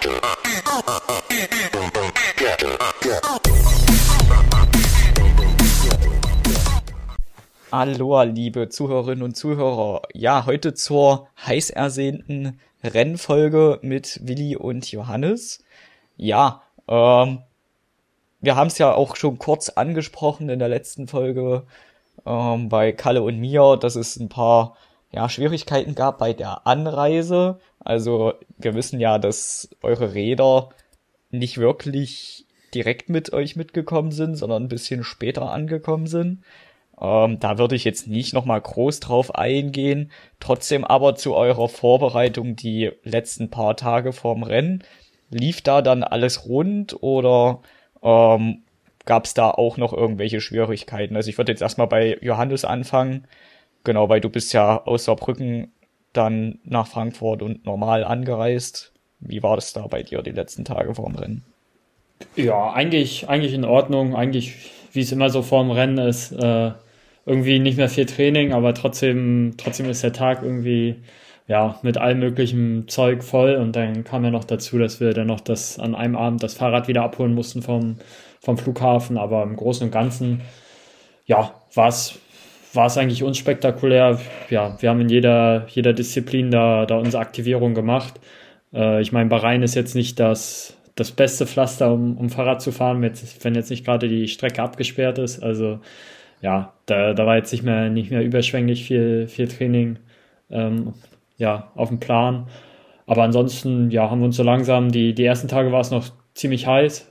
Aloha, liebe Zuhörerinnen und Zuhörer. Ja, heute zur heiß ersehnten Rennfolge mit Willi und Johannes. Ja, wir haben es ja auch schon kurz angesprochen in der letzten Folge bei Kalle und mir, dass es ein paar Schwierigkeiten gab bei der Anreise. Also wir wissen ja, dass eure Räder nicht wirklich direkt mit euch mitgekommen sind, sondern ein bisschen später angekommen sind. Da würde ich jetzt nicht nochmal groß drauf eingehen. Trotzdem aber zu eurer Vorbereitung die letzten paar Tage vorm Rennen. Lief da dann alles rund oder gab es da auch noch irgendwelche Schwierigkeiten? Also ich würde jetzt erstmal bei Johannes anfangen. Genau, weil du bist ja aus Saarbrücken dann nach Frankfurt und normal angereist. Wie war das da bei dir die letzten Tage vorm Rennen? Ja, eigentlich in Ordnung. Eigentlich, wie es immer so vorm Rennen ist, irgendwie nicht mehr viel Training, aber trotzdem ist der Tag irgendwie mit allem möglichen Zeug voll. Und dann kam ja noch dazu, dass wir dann noch an einem Abend das Fahrrad wieder abholen mussten vom Flughafen. Aber im Großen und Ganzen, war es eigentlich unspektakulär. Ja, wir haben in jeder Disziplin da unsere Aktivierung gemacht. Ich meine, Bahrain ist jetzt nicht das beste Pflaster, um Fahrrad zu fahren, wenn jetzt nicht gerade die Strecke abgesperrt ist. Also ja, da war jetzt nicht mehr überschwänglich viel Training auf dem Plan. Aber ansonsten, haben wir uns so langsam, die ersten Tage war es noch ziemlich heiß.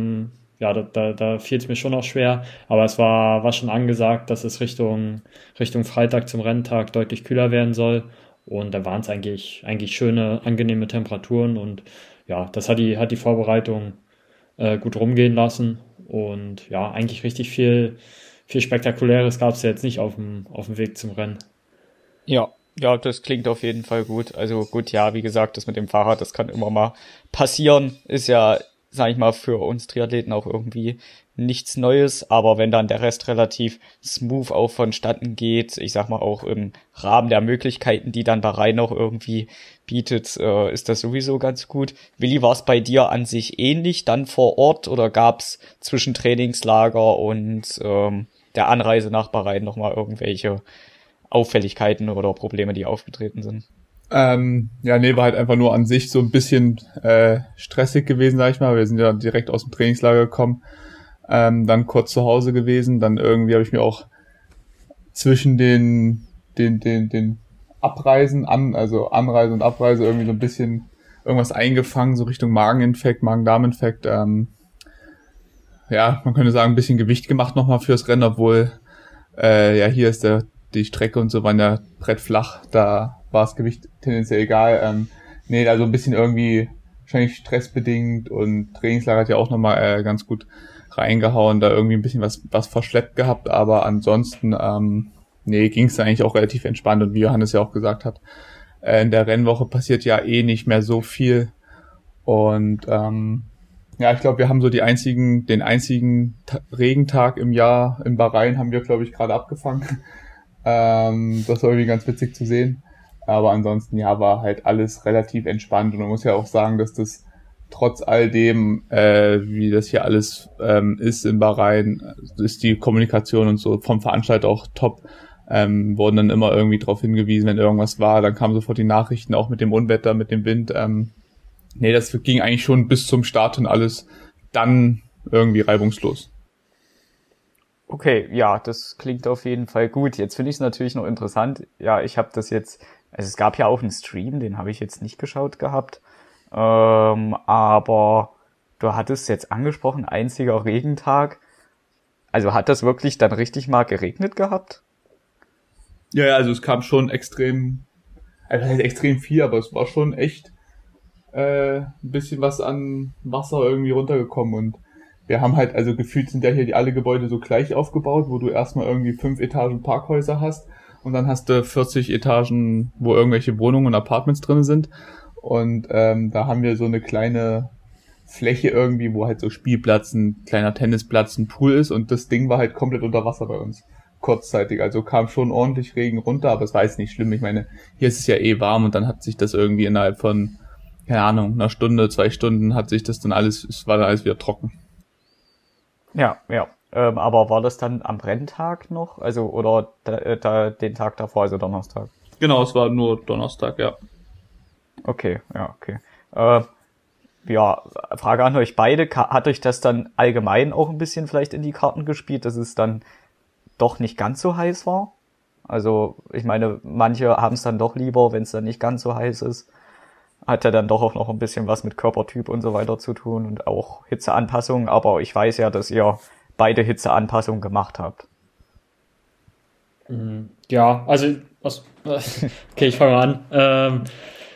Da fiel es mir schon noch schwer. Aber es war schon angesagt, dass es Richtung Freitag zum Renntag deutlich kühler werden soll. Und da waren es eigentlich schöne, angenehme Temperaturen. Und ja, das hat die Vorbereitung gut rumgehen lassen. Und ja, eigentlich richtig viel Spektakuläres gab es ja jetzt nicht auf dem Weg zum Rennen. Ja, das klingt auf jeden Fall gut. Also gut, ja, wie gesagt, das mit dem Fahrrad, das kann immer mal passieren. Ist ja, sag ich mal, für uns Triathleten auch irgendwie nichts Neues. Aber wenn dann der Rest relativ smooth auch vonstatten geht, ich sag mal auch im Rahmen der Möglichkeiten, die dann Bahrain noch irgendwie bietet, ist das sowieso ganz gut. Willi, war es bei dir an sich ähnlich dann vor Ort oder gab's zwischen Trainingslager und der Anreise nach Bahrain nochmal irgendwelche Auffälligkeiten oder Probleme, die aufgetreten sind? War halt einfach nur an sich so ein bisschen stressig gewesen, sag ich mal. Wir sind ja direkt aus dem Trainingslager gekommen, dann kurz zu Hause gewesen, dann irgendwie habe ich mir auch zwischen den Abreisen, also Anreise und Abreise irgendwie so ein bisschen irgendwas eingefangen, so Richtung Mageninfekt, Magen-Darm-Infekt. Man könnte sagen, ein bisschen Gewicht gemacht nochmal fürs Rennen, obwohl hier ist die Strecke und so waren ja brettflach, da war das Gewicht tendenziell egal. Also ein bisschen irgendwie wahrscheinlich stressbedingt und Trainingslager hat ja auch nochmal ganz gut reingehauen, da irgendwie ein bisschen was verschleppt gehabt, aber ansonsten ging es eigentlich auch relativ entspannt und wie Johannes ja auch gesagt hat, in der Rennwoche passiert ja nicht mehr so viel und ich glaube, wir haben so den einzigen Regentag im Jahr in Bahrain haben wir, glaube ich, gerade abgefangen. Das war irgendwie ganz witzig zu sehen. Aber ansonsten, war halt alles relativ entspannt. Und man muss ja auch sagen, dass das trotz all dem, wie das hier alles ist in Bahrain, ist die Kommunikation und so vom Veranstalter auch top. Wurden dann immer irgendwie darauf hingewiesen, wenn irgendwas war. Dann kamen sofort die Nachrichten, auch mit dem Unwetter, mit dem Wind. Das ging eigentlich schon bis zum Start und alles dann irgendwie reibungslos. Okay, ja, das klingt auf jeden Fall gut. Jetzt finde ich es natürlich noch interessant. Ja, ich habe das jetzt, also es gab ja auch einen Stream, den habe ich jetzt nicht geschaut gehabt. Aber du hattest jetzt angesprochen, einziger Regentag. Also hat das wirklich dann richtig mal geregnet gehabt? Ja, also es kam schon extrem viel, aber es war schon echt ein bisschen was an Wasser irgendwie runtergekommen und wir haben halt, also gefühlt sind ja hier alle Gebäude so gleich aufgebaut, wo du erstmal irgendwie 5 Etagen Parkhäuser hast und dann hast du 40 Etagen, wo irgendwelche Wohnungen und Apartments drin sind und da haben wir so eine kleine Fläche irgendwie, wo halt so Spielplatz, ein kleiner Tennisplatz, ein Pool ist und das Ding war halt komplett unter Wasser bei uns. Kurzzeitig, also kam schon ordentlich Regen runter, aber es war jetzt nicht schlimm. Ich meine, hier ist es ja warm und dann hat sich das irgendwie innerhalb von keine Ahnung, einer Stunde, 2 Stunden hat sich das dann alles, es war dann alles wieder trocken. Ja, ja. Aber war das dann am Renntag noch? Also, oder den Tag davor, also Donnerstag? Genau, es war nur Donnerstag, ja. Okay, ja, okay. Ja, Frage an euch beide. Hat euch das dann allgemein auch ein bisschen vielleicht in die Karten gespielt, dass es dann doch nicht ganz so heiß war? Also, ich meine, manche haben es dann doch lieber, wenn es dann nicht ganz so heiß ist. Hat ja dann doch auch noch ein bisschen was mit Körpertyp und so weiter zu tun und auch Hitzeanpassung. Aber ich weiß ja, dass ihr beide Hitzeanpassungen gemacht habt. Ja, also, okay, ich fange mal an.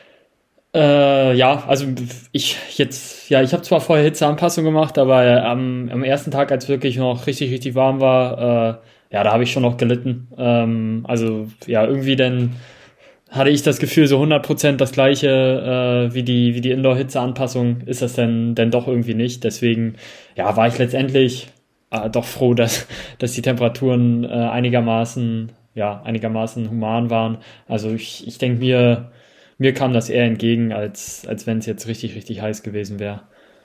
Ja, also ich habe zwar vorher Hitzeanpassung gemacht, aber am ersten Tag, als wirklich noch richtig, richtig warm war, ja, da habe ich schon noch gelitten. Also, ja, irgendwie dann hatte ich das Gefühl, so 100% das gleiche wie die Indoor-Hitzeanpassung ist das denn doch irgendwie nicht. Deswegen, ja, war ich letztendlich doch froh, dass die Temperaturen einigermaßen human waren. Also ich denke mir kam das eher entgegen, als wenn es jetzt richtig, richtig heiß gewesen wäre.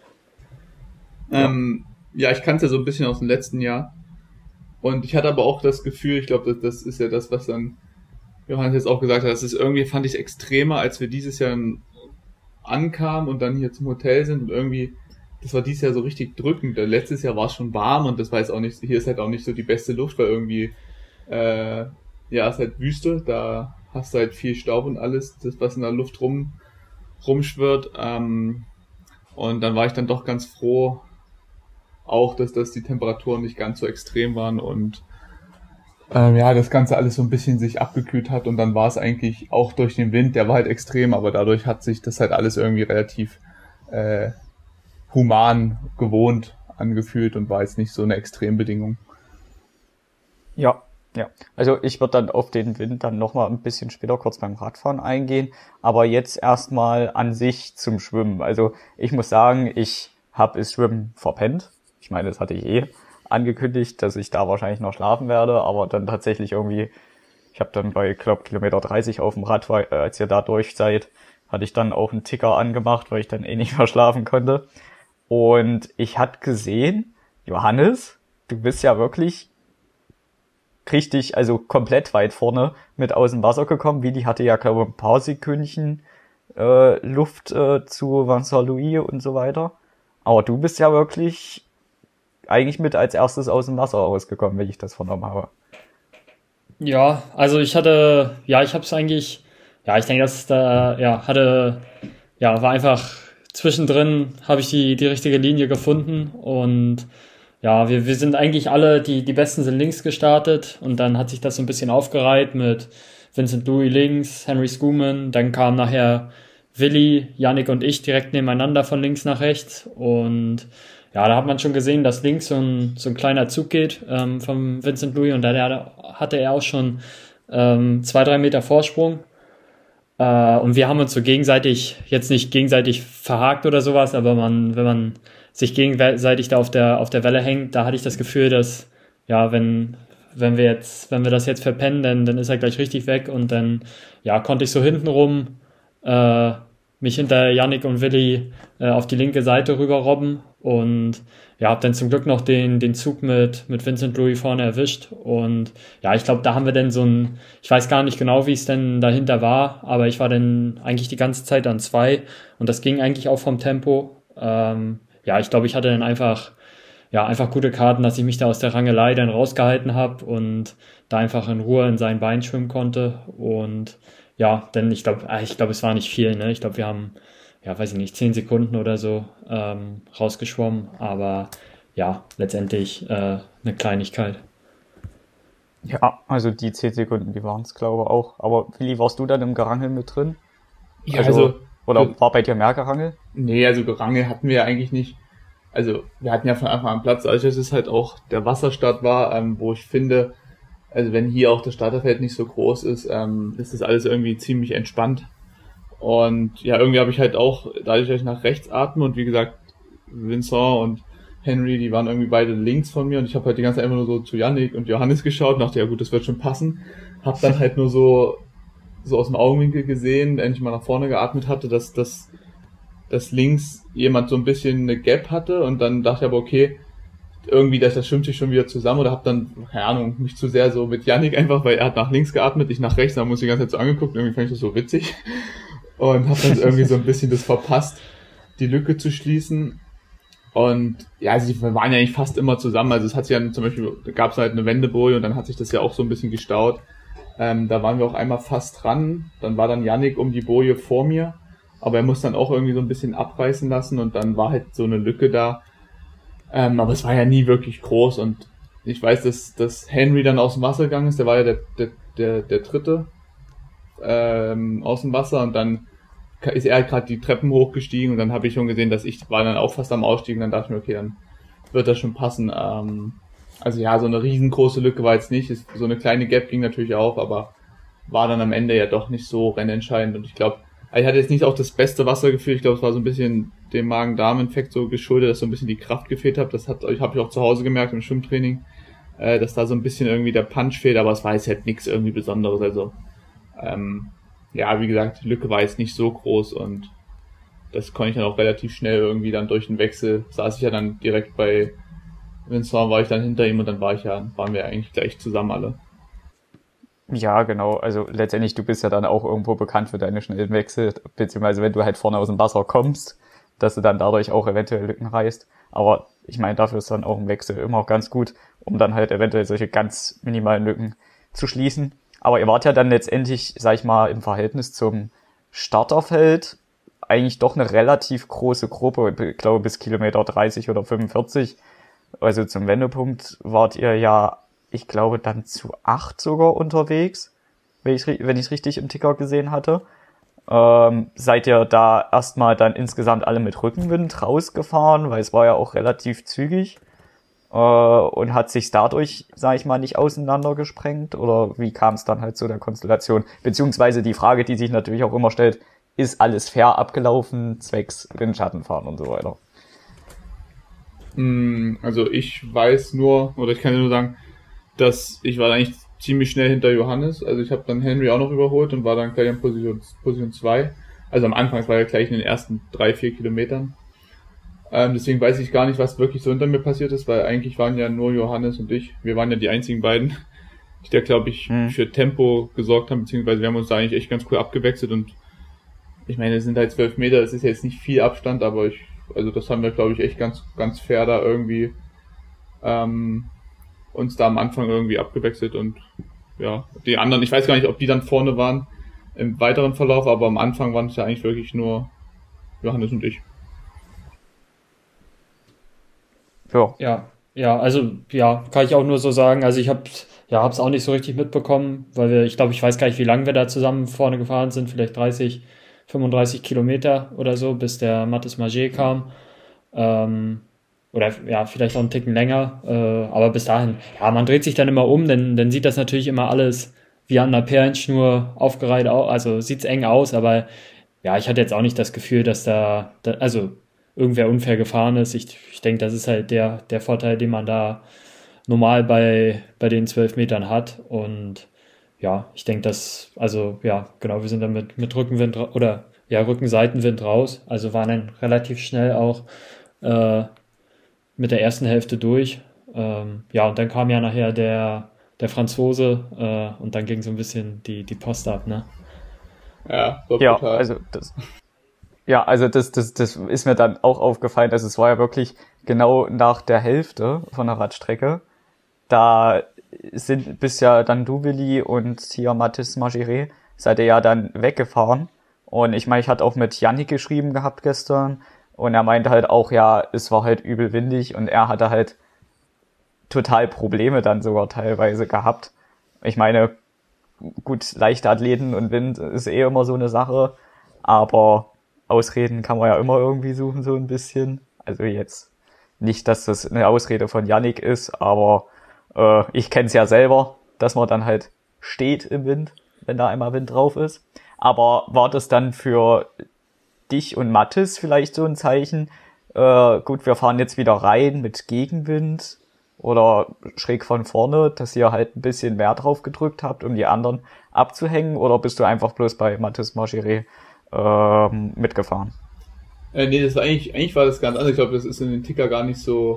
Ja, ich kannte so ein bisschen aus dem letzten Jahr. Und ich hatte aber auch das Gefühl, ich glaube, das ist ja das, was dann Johannes jetzt auch gesagt hat, das ist irgendwie, fand ich es extremer, als wir dieses Jahr ankamen und dann hier zum Hotel sind und irgendwie, das war dieses Jahr so richtig drückend. Letztes Jahr war es schon warm und das war jetzt auch nicht, hier ist halt auch nicht so die beste Luft, weil irgendwie, ja, ist halt Wüste, da hast du halt viel Staub und alles, das was in der Luft rumschwirrt, und dann war ich dann doch ganz froh, auch, dass die Temperaturen nicht ganz so extrem waren und ja, das Ganze alles so ein bisschen sich abgekühlt hat und dann war es eigentlich auch durch den Wind, der war halt extrem, aber dadurch hat sich das halt alles irgendwie relativ human gewohnt angefühlt und war jetzt nicht so eine Extrembedingung. Ja, ja. Also ich würde dann auf den Wind dann nochmal ein bisschen später kurz beim Radfahren eingehen, aber jetzt erstmal an sich zum Schwimmen. Also ich muss sagen, ich habe das Schwimmen verpennt. Ich meine, das hatte ich angekündigt, dass ich da wahrscheinlich noch schlafen werde, aber dann tatsächlich irgendwie, ich habe dann bei Kilometer 30 auf dem Rad, als ihr da durch seid, hatte ich dann auch einen Ticker angemacht, weil ich dann eh nicht mehr schlafen konnte. Und ich hatte gesehen, Johannes, du bist ja wirklich richtig, also komplett weit vorne mit aus dem Wasser gekommen. Willi hatte ja, glaube ich, ein paar Sekündchen Luft zu Vincent Louis und so weiter. Aber du bist ja wirklich eigentlich mit als erstes aus dem Wasser rausgekommen, wenn ich das vernommen habe. Ja, also ich habe es eigentlich, ja, ich denke, dass da, war einfach zwischendrin, habe ich die richtige Linie gefunden und ja, wir sind eigentlich alle, die Besten sind links gestartet und dann hat sich das so ein bisschen aufgereiht mit Vincent Louis links, Henry Schoeman, dann kam nachher Willi, Yannick und ich direkt nebeneinander von links nach rechts und ja, da hat man schon gesehen, dass links so ein kleiner Zug geht vom Vincent Louis und da hatte er auch schon 2-3 Meter Vorsprung. Und wir haben uns so jetzt nicht gegenseitig verhakt oder sowas, aber wenn man sich gegenseitig da auf der Welle hängt, da hatte ich das Gefühl, dass, ja, wenn wir das jetzt verpennen, dann ist er gleich richtig weg und dann, ja, konnte ich so hintenrum mich hinter Yannick und Willi auf die linke Seite rüber robben und ja, habe dann zum Glück noch den Zug mit Vincent Louis vorne erwischt und ja, ich glaube, da haben wir dann ich weiß gar nicht genau, wie es denn dahinter war, aber ich war dann eigentlich die ganze Zeit an 2 und das ging eigentlich auch vom Tempo. Ja, ich glaube, ich hatte dann einfach gute Karten, dass ich mich da aus der Rangelei dann rausgehalten habe und da einfach in Ruhe in sein Bein schwimmen konnte und ja, denn ich glaube, es war nicht viel, ne? Ich glaube, wir haben, ja, weiß ich nicht, 10 Sekunden oder so rausgeschwommen, aber ja, letztendlich eine Kleinigkeit. Ja, also die 10 Sekunden, die waren es, glaube ich, auch. Aber Willi, warst du dann im Gerangel mit drin? Ja, also oder war bei dir mehr Gerangel? Nee, also Gerangel hatten wir ja eigentlich nicht. Also wir hatten ja von Anfang an Platz, also dass es halt auch der Wasserstart war, wo ich finde, also wenn hier auch das Starterfeld nicht so groß ist, ist das alles irgendwie ziemlich entspannt. Und ja, irgendwie habe ich halt auch, dadurch, dass ich nach rechts atme und wie gesagt, Vincent und Henry, die waren irgendwie beide links von mir und ich habe halt die ganze Zeit einfach nur so zu Yannick und Johannes geschaut und dachte, ja gut, das wird schon passen. Hab dann halt nur so aus dem Augenwinkel gesehen, wenn ich mal nach vorne geatmet hatte, dass dass links jemand so ein bisschen eine Gap hatte und dann dachte ich aber, okay, irgendwie, das schwimmt sich schon wieder zusammen oder hab dann, keine Ahnung, mich zu sehr so mit Yannick einfach, weil er hat nach links geatmet, ich nach rechts, da muss ich die ganze Zeit so angeguckt, irgendwie fand ich das so witzig und hab dann irgendwie so ein bisschen das verpasst, die Lücke zu schließen. Und ja, also wir waren ja eigentlich fast immer zusammen, also es hat sich ja zum Beispiel, da gab es halt eine Wendeboje und dann hat sich das ja auch so ein bisschen gestaut. Da waren wir auch einmal fast dran, dann war dann Yannick um die Boje vor mir, aber er muss dann auch irgendwie so ein bisschen abreißen lassen und dann war halt so eine Lücke da. Aber es war ja nie wirklich groß und ich weiß, dass Henry dann aus dem Wasser gegangen ist, der war ja der Dritte aus dem Wasser und dann ist er halt gerade die Treppen hochgestiegen und dann habe ich schon gesehen, dass ich war dann auch fast am Ausstieg und dann dachte ich mir, okay, dann wird das schon passen. Also ja, so eine riesengroße Lücke war jetzt nicht, so eine kleine Gap ging natürlich auch, aber war dann am Ende ja doch nicht so rennentscheidend und ich glaube, ich hatte jetzt nicht auch das beste Wassergefühl, ich glaube, es war so ein bisschen dem Magen-Darm-Infekt so geschuldet, dass so ein bisschen die Kraft gefehlt hat, habe ich auch zu Hause gemerkt im Schwimmtraining, dass da so ein bisschen irgendwie der Punch fehlt, aber es war jetzt halt nichts irgendwie Besonderes, also ja, wie gesagt, die Lücke war jetzt nicht so groß und das konnte ich dann auch relativ schnell irgendwie dann durch den Wechsel, saß ich ja dann direkt bei Vincent, war ich dann hinter ihm und dann waren wir eigentlich gleich zusammen alle. Ja, genau. Also letztendlich, du bist ja dann auch irgendwo bekannt für deine schnellen Wechsel, beziehungsweise wenn du halt vorne aus dem Wasser kommst, dass du dann dadurch auch eventuell Lücken reißt. Aber ich meine, dafür ist dann auch ein Wechsel immer auch ganz gut, um dann halt eventuell solche ganz minimalen Lücken zu schließen. Aber ihr wart ja dann letztendlich, sag ich mal, im Verhältnis zum Starterfeld eigentlich doch eine relativ große Gruppe. Ich glaube, bis Kilometer 30 oder 45. Also zum Wendepunkt wart ihr ja, ich glaube, dann zu 8 sogar unterwegs, wenn ich es richtig im Ticker gesehen hatte. Seid ihr da erstmal dann insgesamt alle mit Rückenwind rausgefahren, weil es war ja auch relativ zügig und hat sich dadurch, sag ich mal, nicht auseinandergesprengt? Oder wie kam es dann halt zu der Konstellation? Beziehungsweise die Frage, die sich natürlich auch immer stellt, ist alles fair abgelaufen, zwecks Windschattenfahren und so weiter? Also ich weiß nur, oder ich kann dir nur sagen, dass ich war eigentlich ziemlich schnell hinter Johannes, also ich habe dann Henry auch noch überholt und war dann gleich in Position 2. Also am Anfang, es war ja gleich in den ersten 3-4 Kilometern. Deswegen weiß ich gar nicht, was wirklich so hinter mir passiert ist, weil eigentlich waren ja nur Johannes und ich, wir waren ja die einzigen beiden, die da, glaube ich, für Tempo gesorgt haben, beziehungsweise wir haben uns da eigentlich echt ganz cool abgewechselt und ich meine, es sind halt 12 Meter, das ist jetzt nicht viel Abstand, aber also das haben wir, glaube ich, echt ganz, ganz fair da irgendwie uns da am Anfang irgendwie abgewechselt und ja, die anderen, ich weiß gar nicht, ob die dann vorne waren im weiteren Verlauf, aber am Anfang waren es ja eigentlich wirklich nur Johannes und ich. Ja, also ja, kann ich auch nur so sagen. Also ich hab's auch nicht so richtig mitbekommen, weil ich glaube, ich weiß gar nicht, wie lange wir da zusammen vorne gefahren sind, vielleicht 30, 35 Kilometer oder so, bis der Mathis Marger kam. Oder ja, vielleicht auch einen Ticken länger. Aber bis dahin, ja, man dreht sich dann immer um, denn dann sieht das natürlich immer alles wie an einer Perlenschnur aufgereiht aus. Also sieht's eng aus, aber ja, ich hatte jetzt auch nicht das Gefühl, dass also irgendwer unfair gefahren ist. Ich denke, das ist halt der Vorteil, den man da normal bei den 12 Metern hat. Und ja, ich denke, also ja, genau, wir sind dann mit Rückenwind oder ja, Rückenseitenwind raus. Also waren dann relativ schnell auch mit der ersten Hälfte durch. Ja, und dann kam ja nachher der Franzose und dann ging so ein bisschen die Post ab, ne? Ja, ja, also das ist mir dann auch aufgefallen, dass es war ja wirklich genau nach der Hälfte von der Radstrecke. Da bist ja dann du, Willi, und hier Mathis Margiret, seid ihr ja dann weggefahren. Und ich meine, ich hatte auch mit Yannick geschrieben gehabt gestern und er meinte halt auch, ja, es war halt übel windig und er hatte halt total Probleme dann sogar teilweise gehabt. Ich meine, gut, leichte Athleten und Wind ist eh immer so eine Sache, aber Ausreden kann man ja immer irgendwie suchen, so ein bisschen. Also jetzt nicht, dass das eine Ausrede von Yannick ist, aber ich kenne es ja selber, dass man dann halt steht im Wind, wenn da einmal Wind drauf ist. Aber war das dann für dich und Mathis vielleicht so ein Zeichen, gut, wir fahren jetzt wieder rein mit Gegenwind oder schräg von vorne, dass ihr halt ein bisschen mehr drauf gedrückt habt, um die anderen abzuhängen, oder bist du einfach bloß bei Mathis Margiret mitgefahren? Nee, das war eigentlich war das ganz anders. Ich glaube, das ist in den Ticker gar nicht so,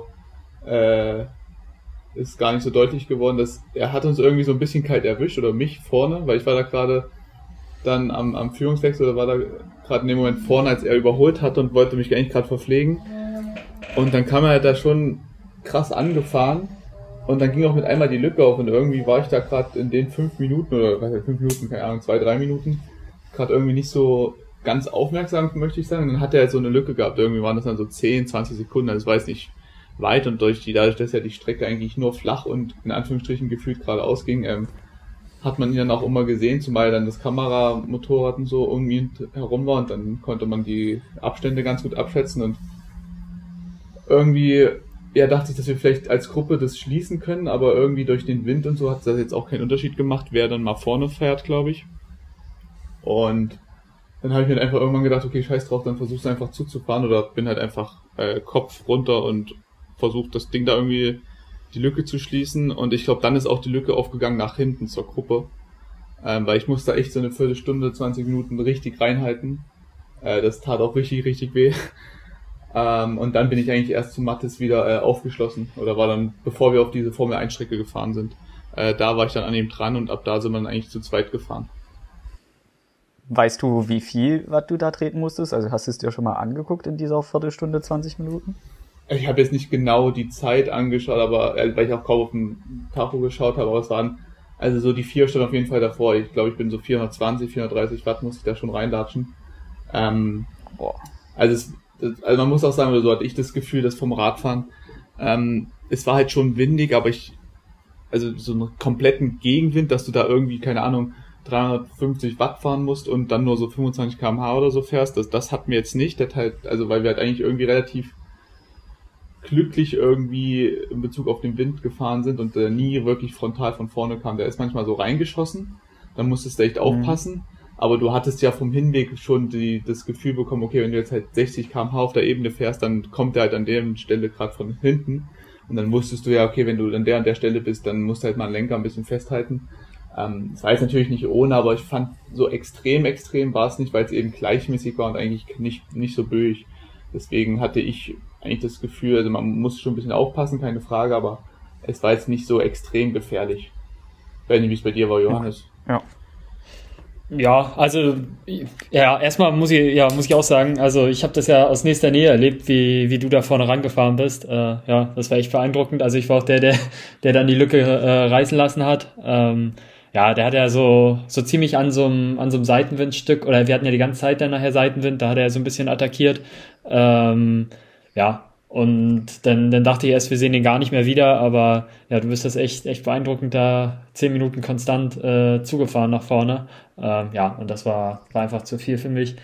ist gar nicht so deutlich geworden, dass er hat uns irgendwie so ein bisschen kalt erwischt oder mich vorne, weil ich war da gerade dann am Führungswechsel oder war da gerade in dem Moment vorne, als er überholt hatte und wollte mich eigentlich gerade verpflegen. Und dann kam er halt da schon krass angefahren und dann ging auch mit einmal die Lücke auf und irgendwie war ich da gerade in den 5 Minuten oder was heißt 5 Minuten, keine Ahnung, 2, 3 Minuten gerade irgendwie nicht so ganz aufmerksam, möchte ich sagen. Und dann hat er halt so eine Lücke gehabt. Irgendwie waren das dann so 10, 20 Sekunden, also das war jetzt nicht weit und dadurch, dass ja die Strecke eigentlich nur flach und in Anführungsstrichen gefühlt geradeaus ging, hat man ihn dann auch immer gesehen, zumal dann das Kameramotorrad und so irgendwie herum war und dann konnte man die Abstände ganz gut abschätzen und irgendwie, ja, dachte ich, dass wir vielleicht als Gruppe das schließen können, aber irgendwie durch den Wind und so hat das jetzt auch keinen Unterschied gemacht, wer dann mal vorne fährt, glaube ich. Und dann habe ich mir einfach irgendwann gedacht, okay, scheiß drauf, dann versuch's einfach zuzufahren oder bin halt einfach Kopf runter und versucht das Ding da irgendwie die Lücke zu schließen und ich glaube, dann ist auch die Lücke aufgegangen nach hinten zur Gruppe, weil ich musste echt so eine Viertelstunde, 20 Minuten richtig reinhalten. Das tat auch richtig, richtig weh. Und dann bin ich eigentlich erst zu Mattes wieder aufgeschlossen oder war dann, bevor wir auf diese Formel-1-Strecke gefahren sind, da war ich dann an ihm dran und ab da sind wir dann eigentlich zu zweit gefahren. Weißt du, wie viel was du da treten musstest? Also hast du es dir schon mal angeguckt in dieser Viertelstunde, 20 Minuten? Ich habe jetzt nicht genau die Zeit angeschaut, aber weil ich auch kaum auf dem Tacho geschaut habe, aber es waren also so die 4 Stunden auf jeden Fall davor. Ich glaube, ich bin so 420, 430 Watt muss ich da schon reinlatschen. Also man muss auch sagen, oder so hatte ich das Gefühl, dass vom Radfahren, es war halt schon windig, aber also so einen kompletten Gegenwind, dass du da irgendwie, keine Ahnung, 350 Watt fahren musst und dann nur so 25 km/h oder so fährst, das hat mir jetzt nicht, also weil wir halt eigentlich irgendwie relativ glücklich irgendwie in Bezug auf den Wind gefahren sind und nie wirklich frontal von vorne kam. Der ist manchmal so reingeschossen, dann musstest du echt aufpassen, aber du hattest ja vom Hinweg schon das Gefühl bekommen, okay, wenn du jetzt halt 60 km/h auf der Ebene fährst, dann kommt der halt an der Stelle gerade von hinten und dann wusstest du ja, okay, wenn du an der Stelle bist, dann musst du halt mal den Lenker ein bisschen festhalten. Das war jetzt natürlich nicht ohne, aber ich fand, so extrem war es nicht, weil es eben gleichmäßig war und eigentlich nicht so böig. Deswegen hatte ich eigentlich das Gefühl, also man muss schon ein bisschen aufpassen, keine Frage, aber es war jetzt nicht so extrem gefährlich. Ich weiß nicht, wie es bei dir war, Johannes. Ja, also ja, erstmal muss ich auch sagen, also ich habe das ja aus nächster Nähe erlebt, wie du da vorne rangefahren bist. Ja, das war echt beeindruckend. Also ich war auch der dann die Lücke reißen lassen hat. Ja, der hat ja so ziemlich an so einem Seitenwindstück, oder wir hatten ja die ganze Zeit dann nachher Seitenwind, da hat er so ein bisschen attackiert. Ja, und dann dachte ich erst, wir sehen den gar nicht mehr wieder, aber ja, du bist das echt beeindruckend, da 10 Minuten konstant zugefahren nach vorne. Ja, und das war einfach zu viel für mich.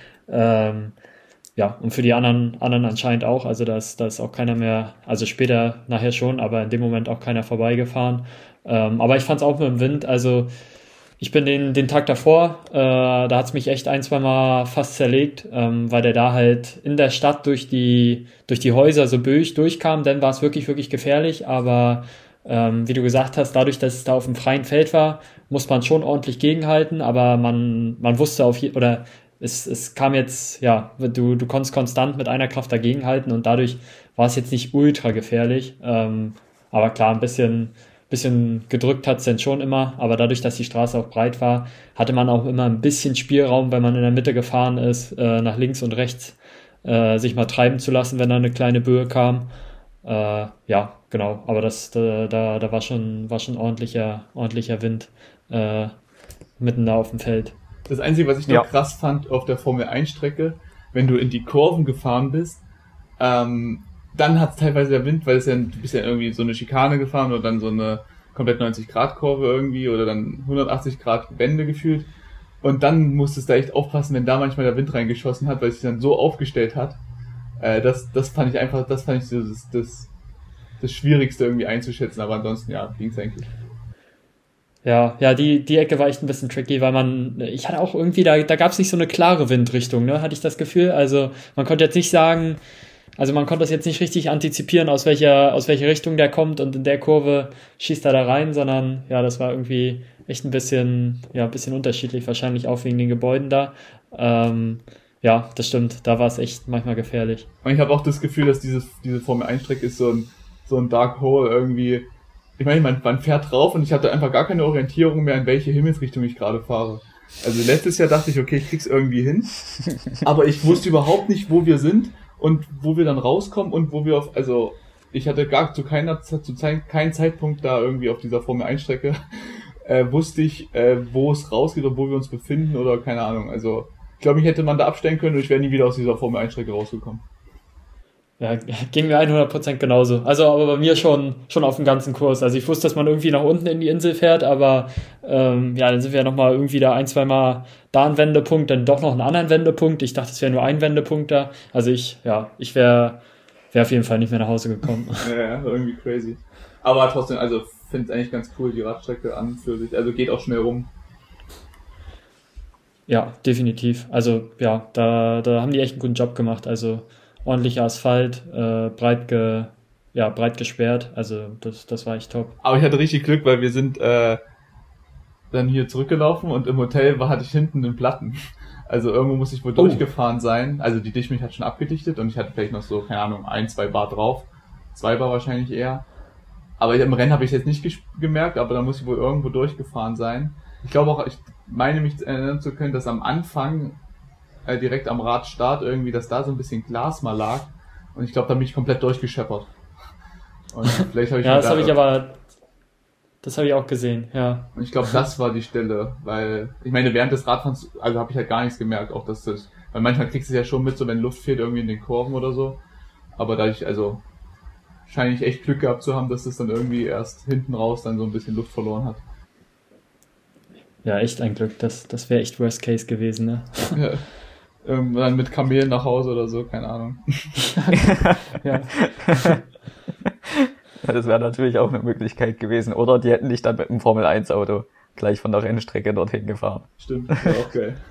Ja, und für die anderen anscheinend auch, also da ist auch keiner mehr, also später nachher schon, aber in dem Moment auch keiner vorbeigefahren. Aber ich fand's auch mit dem Wind, also ich bin den Tag davor, da hat's mich echt 1, 2 Mal fast zerlegt, weil der da halt in der Stadt durch die Häuser so böig durchkam, dann war es wirklich, wirklich gefährlich, aber wie du gesagt hast, dadurch, dass es da auf dem freien Feld war, muss man schon ordentlich gegenhalten, aber man wusste oder es kam jetzt, ja, du konntest konstant mit einer Kraft dagegenhalten und dadurch war es jetzt nicht ultra gefährlich, aber klar, ein bisschen gedrückt hat's dann schon immer, aber dadurch, dass die Straße auch breit war, hatte man auch immer ein bisschen Spielraum, wenn man in der Mitte gefahren ist, nach links und rechts sich mal treiben zu lassen, wenn da eine kleine Böe kam. Ja, genau, aber da war schon ordentlicher Wind mitten da auf dem Feld. Das Einzige, was ich noch krass fand auf der Formel-1-Strecke, wenn du in die Kurven gefahren bist, dann hat es teilweise der Wind, weil du bist ja irgendwie so eine Schikane gefahren oder dann so eine komplett 90-Grad-Kurve irgendwie oder dann 180 Grad Wende gefühlt. Und dann musstest du echt aufpassen, wenn da manchmal der Wind reingeschossen hat, weil es sich dann so aufgestellt hat. Das fand ich so das Schwierigste irgendwie einzuschätzen, aber ansonsten, ja, ging's eigentlich. Ja, die Ecke war echt ein bisschen tricky, weil ich hatte auch irgendwie, da gab's nicht so eine klare Windrichtung, ne, hatte ich das Gefühl. Also man konnte jetzt nicht sagen, also man konnte das jetzt nicht richtig antizipieren, aus welcher Richtung der kommt und in der Kurve schießt er da rein, sondern ja, das war irgendwie echt ein bisschen unterschiedlich, wahrscheinlich auch wegen den Gebäuden da. ja, das stimmt. Da war es echt manchmal gefährlich. Und ich habe auch das Gefühl, dass diese Formel-1-Strecke ist so ein Dark Hole irgendwie. Ich meine, man fährt drauf und ich hatte einfach gar keine Orientierung mehr, in welche Himmelsrichtung ich gerade fahre. Also letztes Jahr dachte ich, okay, ich krieg's irgendwie hin. Aber ich wusste überhaupt nicht, wo wir sind und wo wir dann rauskommen und wo wir also ich hatte zu keinem Zeitpunkt da irgendwie auf dieser Formel-1-Strecke wusste ich, wo es rausgeht und wo wir uns befinden oder keine Ahnung. Also ich glaube, mich hätte man da abstellen können und ich wäre nie wieder aus dieser Formel-1-Strecke rausgekommen. Ja, ging mir 100% genauso. Also aber bei mir schon auf dem ganzen Kurs. Also ich wusste, dass man irgendwie nach unten in die Insel fährt, aber dann sind wir ja nochmal irgendwie da 1-2 Mal da ein Wendepunkt, dann doch noch einen anderen Wendepunkt. Ich dachte, es wäre nur ein Wendepunkt da. Also ich wäre auf jeden Fall nicht mehr nach Hause gekommen. Ja, irgendwie crazy. Aber trotzdem, also finde es eigentlich ganz cool, die Radstrecke an für sich. Also geht auch schnell rum. Ja, definitiv. Also ja, da haben die echt einen guten Job gemacht. Also ordentlicher Asphalt, breit gesperrt. Also das war echt top. Aber ich hatte richtig Glück, weil wir sind dann hier zurückgelaufen und im Hotel hatte ich hinten einen Platten. Also irgendwo muss ich wohl durchgefahren sein. Also die Dichtmilch hat schon abgedichtet und ich hatte vielleicht noch so, keine Ahnung, 1-2 Bar drauf. 2 Bar wahrscheinlich eher. Aber im Rennen habe ich es jetzt nicht gemerkt, aber da muss ich wohl irgendwo durchgefahren sein. Ich glaube auch, ich meine mich erinnern zu können, dass am Anfang direkt am Radstart irgendwie, dass da so ein bisschen Glas mal lag. Und ich glaube, da bin ich komplett durchgescheppert. Und vielleicht habe ich ja, das habe ich auch gesehen, ja. Und ich glaube, das war die Stelle, weil, ich meine, während des Radfahrens, also habe ich halt gar nichts gemerkt, auch dass das, weil manchmal kriegst du es ja schon mit, so wenn Luft fehlt irgendwie in den Kurven oder so. Aber da scheine ich echt Glück gehabt zu haben, dass das dann irgendwie erst hinten raus dann so ein bisschen Luft verloren hat. Ja, echt ein Glück, das wäre echt Worst Case gewesen, ne? Ja. Dann mit Kamelen nach Hause oder so, keine Ahnung. Ja. Das wäre natürlich auch eine Möglichkeit gewesen. Oder die hätten dich dann mit einem Formel-1-Auto gleich von der Rennstrecke dorthin gefahren. Stimmt, das wäre auch geil.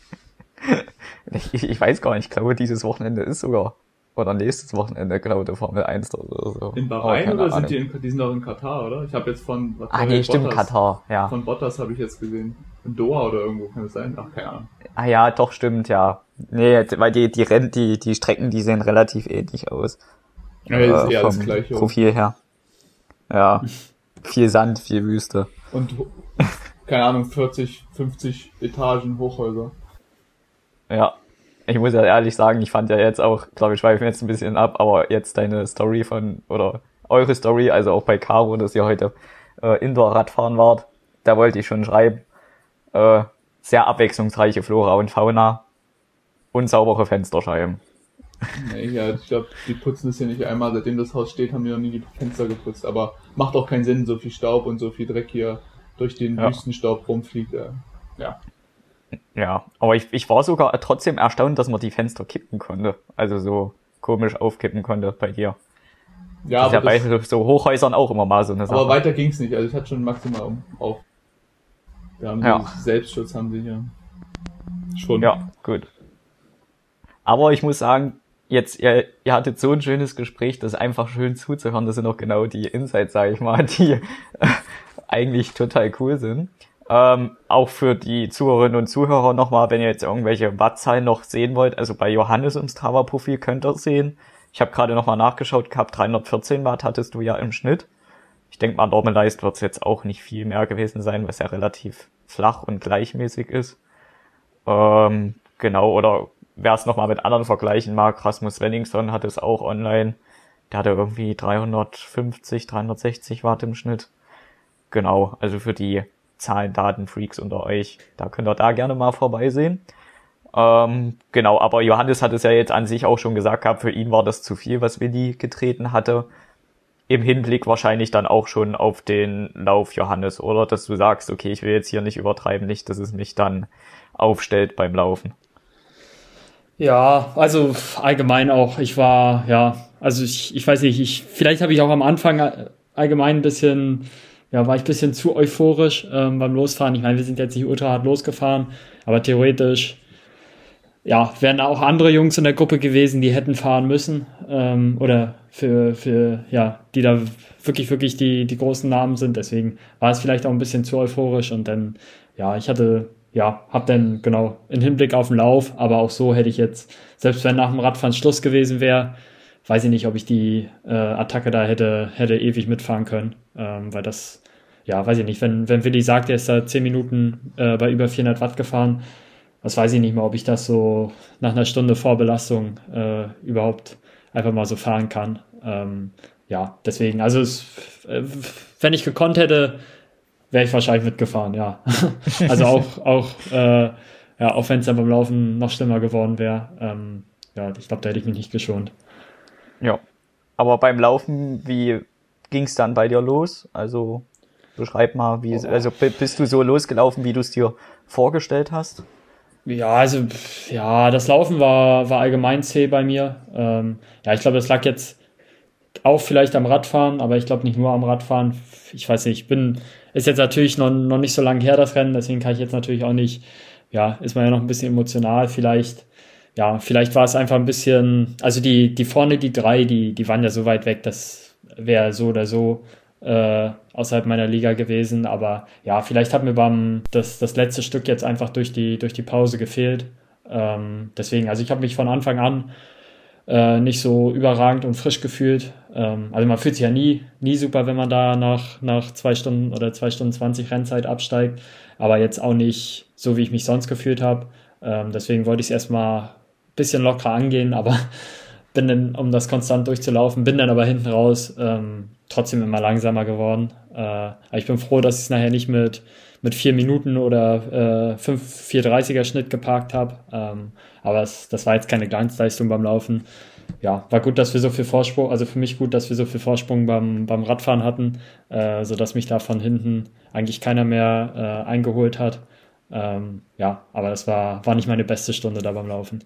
Ich weiß gar nicht, ich glaube, dieses Wochenende ist sogar, oder nächstes Wochenende, glaube ich, der Formel 1 oder so. In Bahrain oder sind die sind doch in Katar, oder? Ich habe jetzt von stimmt, Katar, ja. Von Bottas habe ich jetzt gesehen. In Doha oder irgendwo, kann es sein? Ach, keine Ahnung. Ah ja, doch, stimmt, ja. Nee, weil die Strecken, die sehen relativ ähnlich aus. Ja, ist eher das Gleiche. Profil her. Ja. Viel Sand, viel Wüste. Und, keine Ahnung, 40, 50 Etagen Hochhäuser. Ja. Ich muss ja ehrlich sagen, ich fand ja jetzt auch, glaube ich, schweife jetzt ein bisschen ab, aber jetzt deine Story oder eure Story, also auch bei Caro, dass ihr heute Indoor-Radfahren wart, da wollte ich schon schreiben, sehr abwechslungsreiche Flora und Fauna und saubere Fensterscheiben. Ja, ich glaube, die putzen es hier nicht einmal. Seitdem das Haus steht, haben die noch nie die Fenster geputzt. Aber macht auch keinen Sinn, so viel Staub und so viel Dreck hier durch den Wüstenstaub rumfliegt. Ja. Ja, aber ich war sogar trotzdem erstaunt, dass man die Fenster kippen konnte. Also so komisch aufkippen konnte bei dir. Ja, das ist ja bei so Hochhäusern auch immer mal so eine Sache. Aber weiter ging's nicht. Also es hat schon maximal auf. Wir haben Selbstschutz haben sie hier schon. Ja, gut. Aber ich muss sagen, jetzt, ihr hattet so ein schönes Gespräch, das ist einfach schön zuzuhören. Das sind auch genau die Insights, sage ich mal, die eigentlich total cool sind. Auch für die Zuhörerinnen und Zuhörer nochmal, wenn ihr jetzt irgendwelche Wattzahlen noch sehen wollt, also bei Johannes im Strava-Profil könnt ihr sehen. Ich habe gerade nochmal nachgeschaut gehabt, 314 Watt hattest du ja im Schnitt. Ich denke mal, normalized wird es jetzt auch nicht viel mehr gewesen sein, was ja relativ flach und gleichmäßig ist. Genau, oder wer es nochmal mit anderen vergleichen mag, Rasmus Wenningson hat es auch online. Der hatte irgendwie 350, 360 Watt im Schnitt. Genau, also für die Zahlen, Datenfreaks unter euch, da könnt ihr da gerne mal vorbeisehen. Genau, aber Johannes hat es ja jetzt an sich auch schon gesagt gehabt, für ihn war das zu viel, was Willi getreten hatte. Im Hinblick wahrscheinlich dann auch schon auf den Lauf Johannes, oder? Dass du sagst, okay, ich will jetzt hier nicht übertreiben, nicht, dass es mich dann aufstellt beim Laufen. Ja, also allgemein auch, ich weiß nicht, vielleicht habe ich auch am Anfang allgemein ein bisschen, war ich ein bisschen zu euphorisch beim Losfahren. Ich meine, wir sind jetzt nicht ultra hart losgefahren, aber theoretisch, wären auch andere Jungs in der Gruppe gewesen, die hätten fahren müssen, oder die da wirklich die großen Namen sind. Deswegen war es vielleicht auch ein bisschen zu euphorisch und dann, ich hatte ja, habe dann genau in Hinblick auf den Lauf, aber auch so hätte ich jetzt, selbst wenn nach dem Radfahren Schluss gewesen wäre, weiß ich nicht, ob ich die Attacke da hätte ewig mitfahren können, weil das, ja, weiß ich nicht, wenn Willi sagt, er ist da 10 Minuten bei über 400 Watt gefahren, das weiß ich nicht mal, ob ich das so nach einer Stunde Vorbelastung überhaupt einfach mal so fahren kann. Ja, deswegen, also wenn ich gekonnt hätte, wäre ich wahrscheinlich mitgefahren, ja. Also ja, auch wenn es dann beim Laufen noch schlimmer geworden wäre, ja, ich glaube, da hätte ich mich nicht geschont. Ja. Aber beim Laufen, wie ging's dann bei dir los? Also beschreib mal, also bist du so losgelaufen, wie du es dir vorgestellt hast? Ja, also, ja, das Laufen war allgemein zäh bei mir. Ja, ich glaube, das lag jetzt auch vielleicht am Radfahren, aber ich glaube nicht nur am Radfahren. Ich weiß nicht, ist jetzt natürlich noch nicht so lange her, das Rennen, deswegen kann ich jetzt natürlich auch nicht, ja, ist man ja noch ein bisschen emotional, vielleicht war es einfach ein bisschen, also die vorne, die drei, die waren ja so weit weg, das wäre so oder so außerhalb meiner Liga gewesen, aber ja, vielleicht hat mir das letzte Stück jetzt einfach durch die Pause gefehlt. Deswegen, also ich habe mich von Anfang an nicht so überragend und frisch gefühlt. Also man fühlt sich ja nie super, wenn man da nach 2 Stunden oder 2 Stunden 20 Rennzeit absteigt, aber jetzt auch nicht so, wie ich mich sonst gefühlt habe. Deswegen wollte ich es erstmal ein bisschen lockerer angehen, aber bin dann, um das konstant durchzulaufen, bin dann aber hinten raus trotzdem immer langsamer geworden. Aber ich bin froh, dass ich es nachher nicht mit 4 Minuten oder 4:30er Schnitt geparkt habe. Aber das war jetzt keine Glanzleistung beim Laufen. Ja, war gut, dass wir so viel Vorsprung, also für mich gut, dass wir so viel Vorsprung beim Radfahren hatten, sodass mich da von hinten eigentlich keiner mehr eingeholt hat. Ja, aber das war nicht meine beste Stunde da beim Laufen.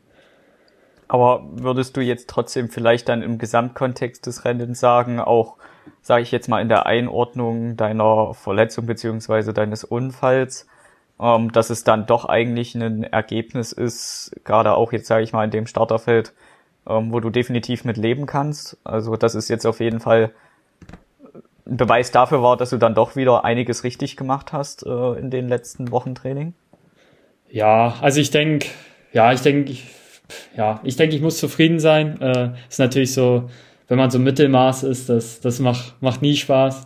Aber würdest du jetzt trotzdem vielleicht dann im Gesamtkontext des Rennens sagen, auch, sage ich jetzt mal, in der Einordnung deiner Verletzung beziehungsweise deines Unfalls, dass es dann doch eigentlich ein Ergebnis ist, gerade auch jetzt, sage ich mal, in dem Starterfeld, wo du definitiv mit leben kannst. Also dass es jetzt auf jeden Fall ein Beweis dafür war, dass du dann doch wieder einiges richtig gemacht hast in den letzten Wochen Training? Ja, also ich denke, ich muss zufrieden sein. Ist natürlich so, wenn man so Mittelmaß ist, das macht nie Spaß.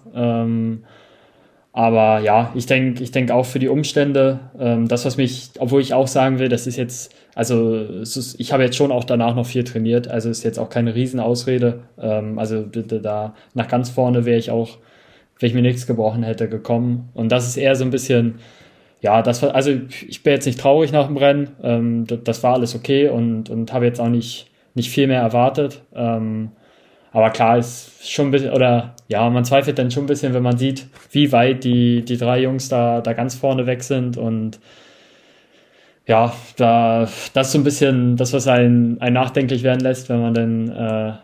Aber ja, ich denke auch für die Umstände, das, was mich, obwohl ich auch sagen will, das ist jetzt, also ich habe jetzt schon auch danach noch viel trainiert, also ist jetzt auch keine Riesenausrede. Also da nach ganz vorne wäre ich mir nichts gebrochen hätte, gekommen. Und das ist eher so ein bisschen, ja, also ich bin jetzt nicht traurig nach dem Rennen, das war alles okay und habe jetzt auch nicht viel mehr erwartet. Aber klar, ist schon ein bisschen, oder ja, man zweifelt dann schon ein bisschen, wenn man sieht, wie weit die 3 Jungs da ganz vorne weg sind. Und ja, das ist so ein bisschen das, was einen nachdenklich werden lässt, wenn man dann,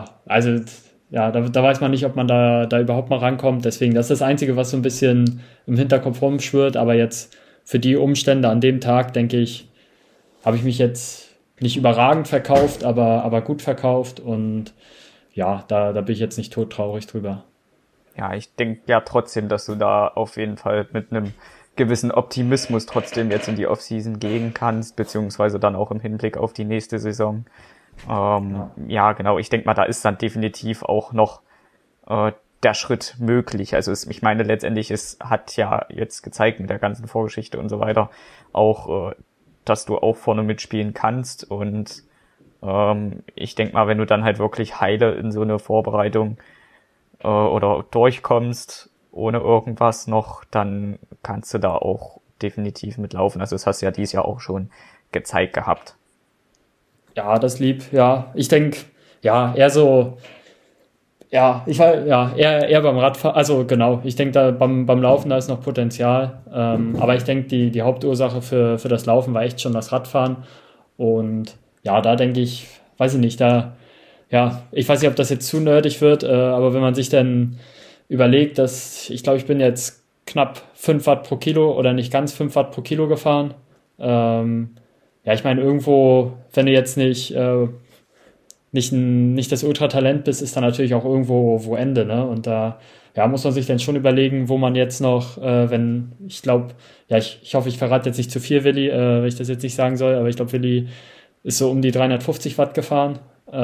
da weiß man nicht, ob man da überhaupt mal rankommt. Deswegen, das ist das Einzige, was so ein bisschen im Hinterkopf rumschwirrt. Aber jetzt für die Umstände an dem Tag, denke ich, habe ich mich jetzt nicht überragend verkauft, aber gut verkauft. Und ja, da bin ich jetzt nicht todtraurig drüber. Ja, ich denke ja trotzdem, dass du da auf jeden Fall mit einem gewissen Optimismus trotzdem jetzt in die Offseason gehen kannst, beziehungsweise dann auch im Hinblick auf die nächste Saison. Ja, genau, ich denke mal, da ist dann definitiv auch noch der Schritt möglich. Also ich meine, letztendlich, es hat ja jetzt gezeigt mit der ganzen Vorgeschichte und so weiter auch, dass du auch vorne mitspielen kannst. Und ich denke mal, wenn du dann halt wirklich heile in so eine Vorbereitung oder durchkommst ohne irgendwas noch, dann kannst du da auch definitiv mitlaufen. Also das hast du ja dieses Jahr auch schon gezeigt gehabt. Ja, das lieb, ja. Ich denke, ja, eher so, ja, eher beim Radfahren, also genau, ich denke, da beim Laufen, da ist noch Potenzial. Aber ich denke, die Hauptursache für das Laufen war echt schon das Radfahren. Und ja, da denke ich, weiß ich nicht, ich weiß nicht, ob das jetzt zu nerdig wird, aber wenn man sich dann überlegt, dass, ich glaube, ich bin jetzt knapp 5 Watt pro Kilo oder nicht ganz 5 Watt pro Kilo gefahren. Ja, ich meine, irgendwo, wenn du jetzt nicht das Ultratalent bist, ist da natürlich auch irgendwo Ende, ne? Und da ja, muss man sich dann schon überlegen, wo man jetzt noch, wenn, ich glaube, ja, ich hoffe, ich verrate jetzt nicht zu viel, Willi, wenn ich das jetzt nicht sagen soll, aber ich glaube, Willi ist so um die 350 Watt gefahren.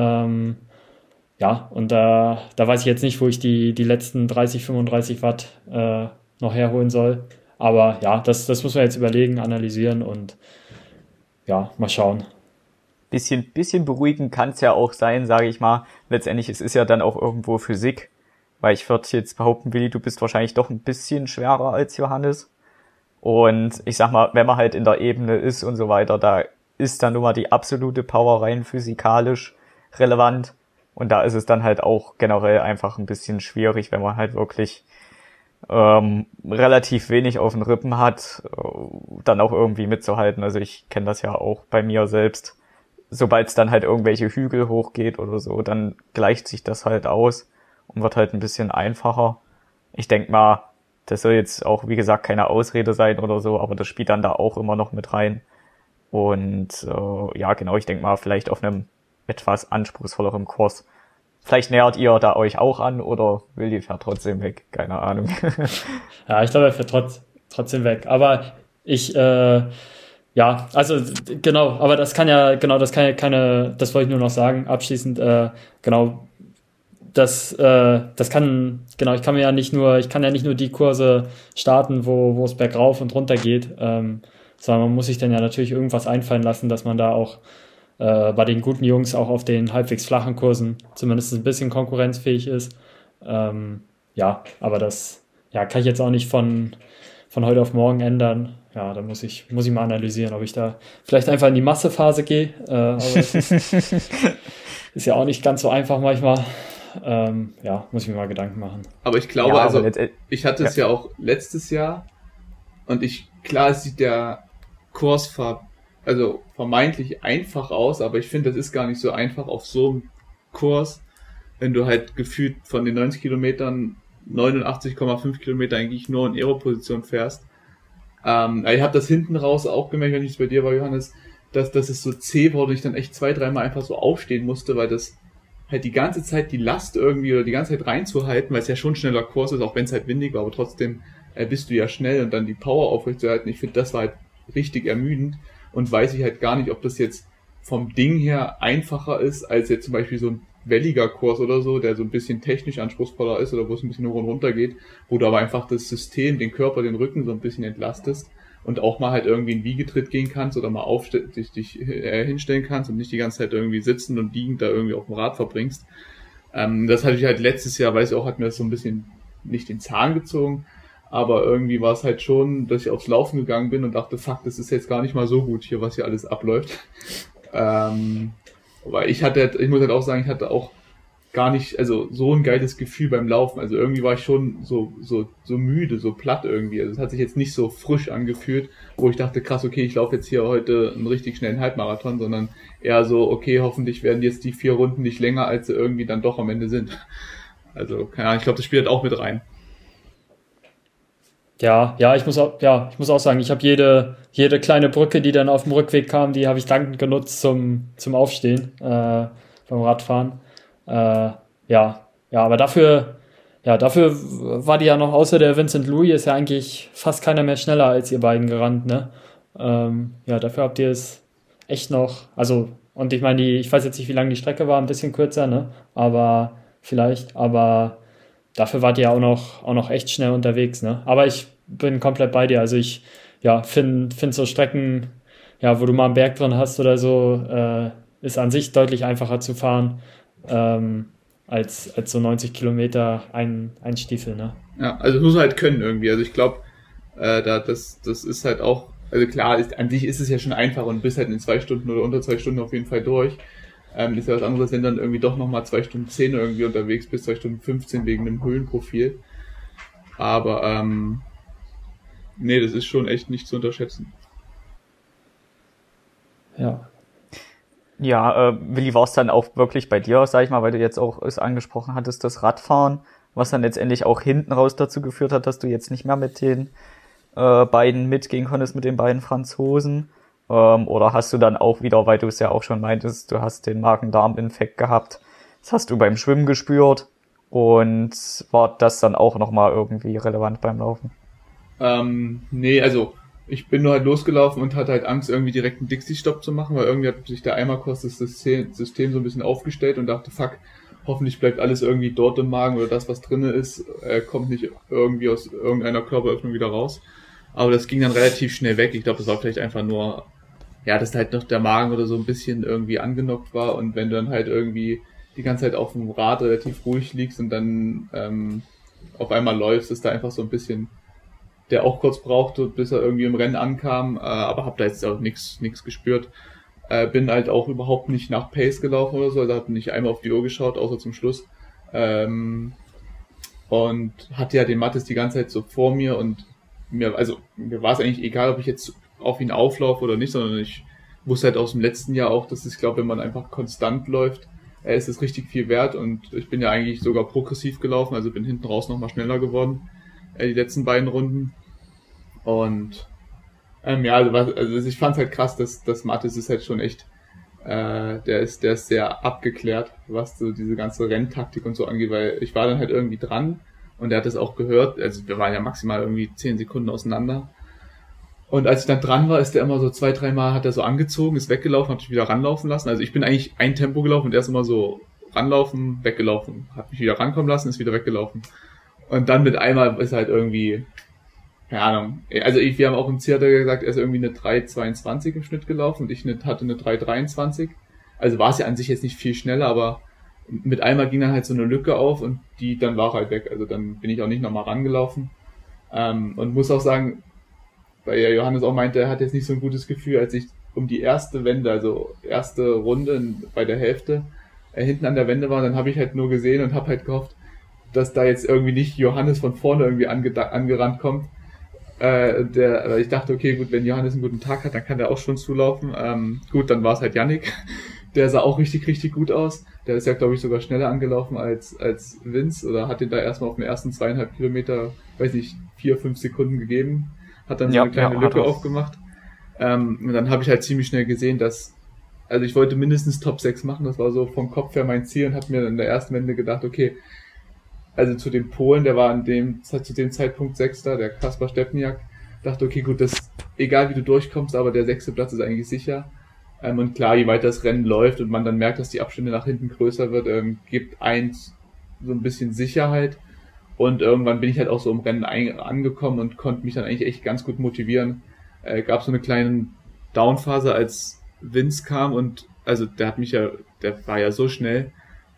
Ja, und da weiß ich jetzt nicht, wo ich die letzten 30, 35 Watt noch herholen soll. Aber ja, das muss man jetzt überlegen, analysieren und ja, mal schauen. Bisschen beruhigend kann es ja auch sein, sage ich mal. Letztendlich, es ist ja dann auch irgendwo Physik, weil ich würde jetzt behaupten, Willi, du bist wahrscheinlich doch ein bisschen schwerer als Johannes. Und ich sag mal, wenn man halt in der Ebene ist und so weiter, da ist dann nun mal die absolute Power rein physikalisch relevant. Und da ist es dann halt auch generell einfach ein bisschen schwierig, wenn man halt wirklich relativ wenig auf den Rippen hat, dann auch irgendwie mitzuhalten. Also ich kenne das ja auch bei mir selbst. Sobald es dann halt irgendwelche Hügel hochgeht oder so, dann gleicht sich das halt aus und wird halt ein bisschen einfacher. Ich denk mal, das soll jetzt auch, wie gesagt, keine Ausrede sein oder so, aber das spielt dann da auch immer noch mit rein. Und ja, genau, ich denk mal, vielleicht auf einem etwas anspruchsvolleren Kurs. Vielleicht nähert ihr da euch auch an oder Willi fährt trotzdem weg, keine Ahnung. Ja, ich glaube, er fährt trotzdem weg. Aber ja, also genau, aber das kann ja keine, das wollte ich nur noch sagen, abschließend, genau, das kann, genau, ich kann ja nicht nur die Kurse starten, wo es bergauf und runter geht, sondern man muss sich dann ja natürlich irgendwas einfallen lassen, dass man da auch bei den guten Jungs auch auf den halbwegs flachen Kursen zumindest ein bisschen konkurrenzfähig ist. Ja, aber das kann ich jetzt auch nicht von heute auf morgen ändern. Ja, da muss ich mal analysieren, ob ich da vielleicht einfach in die Massephase gehe. Aber das ist ja auch nicht ganz so einfach manchmal. Ja, muss ich mir mal Gedanken machen. Aber ich glaube, ja, also ich hatte es ja auch letztes Jahr und klar sieht der Kurs also vermeintlich einfach aus, aber ich finde, das ist gar nicht so einfach auf so einem Kurs, wenn du halt gefühlt von den 90 Kilometern 89,5 Kilometer eigentlich nur in Aero-Position fährst. Ich habe das hinten raus auch gemerkt, wenn ich es bei dir war, Johannes, dass es so zäh wurde, ich dann echt 2-3 Mal einfach so aufstehen musste, weil das halt die ganze Zeit die Last irgendwie oder die ganze Zeit reinzuhalten, weil es ja schon ein schneller Kurs ist, auch wenn es halt windig war, aber trotzdem bist du ja schnell und dann die Power aufrechtzuerhalten. Ich finde, das war halt richtig ermüdend und weiß ich halt gar nicht, ob das jetzt vom Ding her einfacher ist, als jetzt zum Beispiel so ein welliger Kurs oder so, der so ein bisschen technisch anspruchsvoller ist oder wo es ein bisschen hoch und runter geht, wo du aber einfach das System, den Körper, den Rücken so ein bisschen entlastest und auch mal halt irgendwie in Wiegetritt gehen kannst oder mal dich hinstellen kannst und nicht die ganze Zeit irgendwie sitzend und liegend da irgendwie auf dem Rad verbringst. Das hatte ich halt letztes Jahr, weiß ich auch, hat mir das so ein bisschen nicht den Zahn gezogen, aber irgendwie war es halt schon, dass ich aufs Laufen gegangen bin und dachte, fuck, das ist jetzt gar nicht mal so gut hier, was hier alles abläuft. Aber ich muss halt auch sagen, ich hatte auch gar nicht, also so ein geiles Gefühl beim Laufen. Also irgendwie war ich schon so müde, so platt irgendwie. Also es hat sich jetzt nicht so frisch angefühlt, wo ich dachte, krass, okay, ich laufe jetzt hier heute einen richtig schnellen Halbmarathon, sondern eher so, okay, hoffentlich werden jetzt die 4 Runden nicht länger, als sie irgendwie dann doch am Ende sind. Also, keine Ahnung, ich glaube, das spielt auch mit rein. Ja, ich muss auch sagen, ich habe jede kleine Brücke, die dann auf dem Rückweg kam, die habe ich dankend genutzt zum Aufstehen beim Radfahren. Aber dafür war die ja noch, außer der Vincent Louis, ist ja eigentlich fast keiner mehr schneller als ihr beiden gerannt, ne? Dafür habt ihr es echt noch, also, und ich meine, ich weiß jetzt nicht, wie lang die Strecke war, ein bisschen kürzer, ne? Aber dafür wart ihr ja auch noch echt schnell unterwegs, ne? Aber ich bin komplett bei dir. Also ich finde so Strecken, wo du mal einen Berg drin hast oder so, ist an sich deutlich einfacher zu fahren, als so 90 Kilometer ein Stiefel, ne? Ja, also das muss man halt können irgendwie. Also ich glaube, das ist halt auch, also klar, an sich ist es ja schon einfach und bist halt in 2 Stunden oder unter 2 Stunden auf jeden Fall durch. Ist ja was anderes, wenn dann irgendwie doch nochmal 2 Stunden 10 irgendwie unterwegs bist, 2 Stunden 15 wegen einem Höhenprofil. Aber nee, das ist schon echt nicht zu unterschätzen. Ja. Ja, Willi, war es dann auch wirklich bei dir, sag ich mal, weil du jetzt auch es angesprochen hattest, das Radfahren, was dann letztendlich auch hinten raus dazu geführt hat, dass du jetzt nicht mehr mit den beiden mitgehen konntest, mit den beiden Franzosen? Oder hast du dann auch wieder, weil du es ja auch schon meintest, du hast den Magen-Darm-Infekt gehabt, das hast du beim Schwimmen gespürt Und war das dann auch nochmal irgendwie relevant beim Laufen? Nee, also ich bin nur halt losgelaufen und hatte halt Angst, irgendwie direkt einen Dixie-Stopp zu machen, weil irgendwie hat sich der Eimerkurs das System so ein bisschen aufgestellt und dachte, fuck, hoffentlich bleibt alles irgendwie dort im Magen oder das, was drinne ist, kommt nicht irgendwie aus irgendeiner Körperöffnung wieder raus. Aber das ging dann relativ schnell weg. Ich glaube, das war vielleicht einfach nur, ja, dass halt noch der Magen oder so ein bisschen irgendwie angenockt war und wenn du dann halt irgendwie die ganze Zeit auf dem Rad relativ ruhig liegst und dann auf einmal läufst, ist da einfach so ein bisschen der auch kurz brauchte, bis er irgendwie im Rennen ankam, aber habe da jetzt auch nichts gespürt. Bin halt auch überhaupt nicht nach Pace gelaufen oder so, also habe nicht einmal auf die Uhr geschaut, außer zum Schluss. Und hatte ja den Mattes die ganze Zeit so vor mir und mir war es eigentlich egal, ob ich jetzt auf ihn auflaufe oder nicht, sondern ich wusste halt aus dem letzten Jahr auch, dass ich glaube, wenn man einfach konstant läuft, ist es richtig viel wert und ich bin ja eigentlich sogar progressiv gelaufen, also bin hinten raus nochmal schneller geworden, die letzten beiden Runden. Und ja, also ich fand's halt krass, dass Mattes ist halt schon echt, der ist sehr abgeklärt, was so diese ganze Renntaktik und so angeht, weil ich war dann halt irgendwie dran und er hat es auch gehört, also wir waren ja maximal irgendwie 10 Sekunden auseinander. Und als ich dann dran war, ist der immer so 2-3 Mal hat er so angezogen, ist weggelaufen, hat mich wieder ranlaufen lassen. Also ich bin eigentlich ein Tempo gelaufen und er ist immer so ranlaufen, weggelaufen, hat mich wieder rankommen lassen, ist wieder weggelaufen. Und dann mit einmal ist halt irgendwie, keine Ahnung, also wir haben auch im Ziel, hat er gesagt, er ist irgendwie eine 3,22 im Schnitt gelaufen und ich hatte eine 3,23. Also war es ja an sich jetzt nicht viel schneller, aber mit einmal ging dann halt so eine Lücke auf und dann war halt weg. Also dann bin ich auch nicht nochmal rangelaufen. Und muss auch sagen, weil ja Johannes auch meinte, er hat jetzt nicht so ein gutes Gefühl, als ich um die erste Wende, also erste Runde bei der Hälfte, hinten an der Wende war, dann habe ich halt nur gesehen und habe halt gehofft, dass da jetzt irgendwie nicht Johannes von vorne irgendwie angerannt kommt. Ich dachte, okay, gut, wenn Johannes einen guten Tag hat, dann kann der auch schon zulaufen. Gut, dann war es halt Yannick. Der sah auch richtig gut aus. Der ist ja, glaube ich, sogar schneller angelaufen als Vince oder hat den da erstmal auf den ersten 2,5 Kilometer, weiß nicht, 4-5 Sekunden gegeben. Hat dann so eine kleine Lücke aufgemacht. Und dann habe ich halt ziemlich schnell gesehen, also ich wollte mindestens Top 6 machen, das war so vom Kopf her mein Ziel und habe mir in der ersten Wende gedacht, okay, also zu dem Polen, der war zu dem Zeitpunkt Sechster, der Kaspar Stepniak, dachte, okay, gut, egal wie du durchkommst, aber der 6. Platz ist eigentlich sicher. Und klar, je weiter das Rennen läuft und man dann merkt, dass die Abstände nach hinten größer wird, gibt eins so ein bisschen Sicherheit. Und irgendwann bin ich halt auch so im Rennen angekommen und konnte mich dann eigentlich echt ganz gut motivieren. Gab so eine kleine Downphase, als Vince kam und also der war ja so schnell.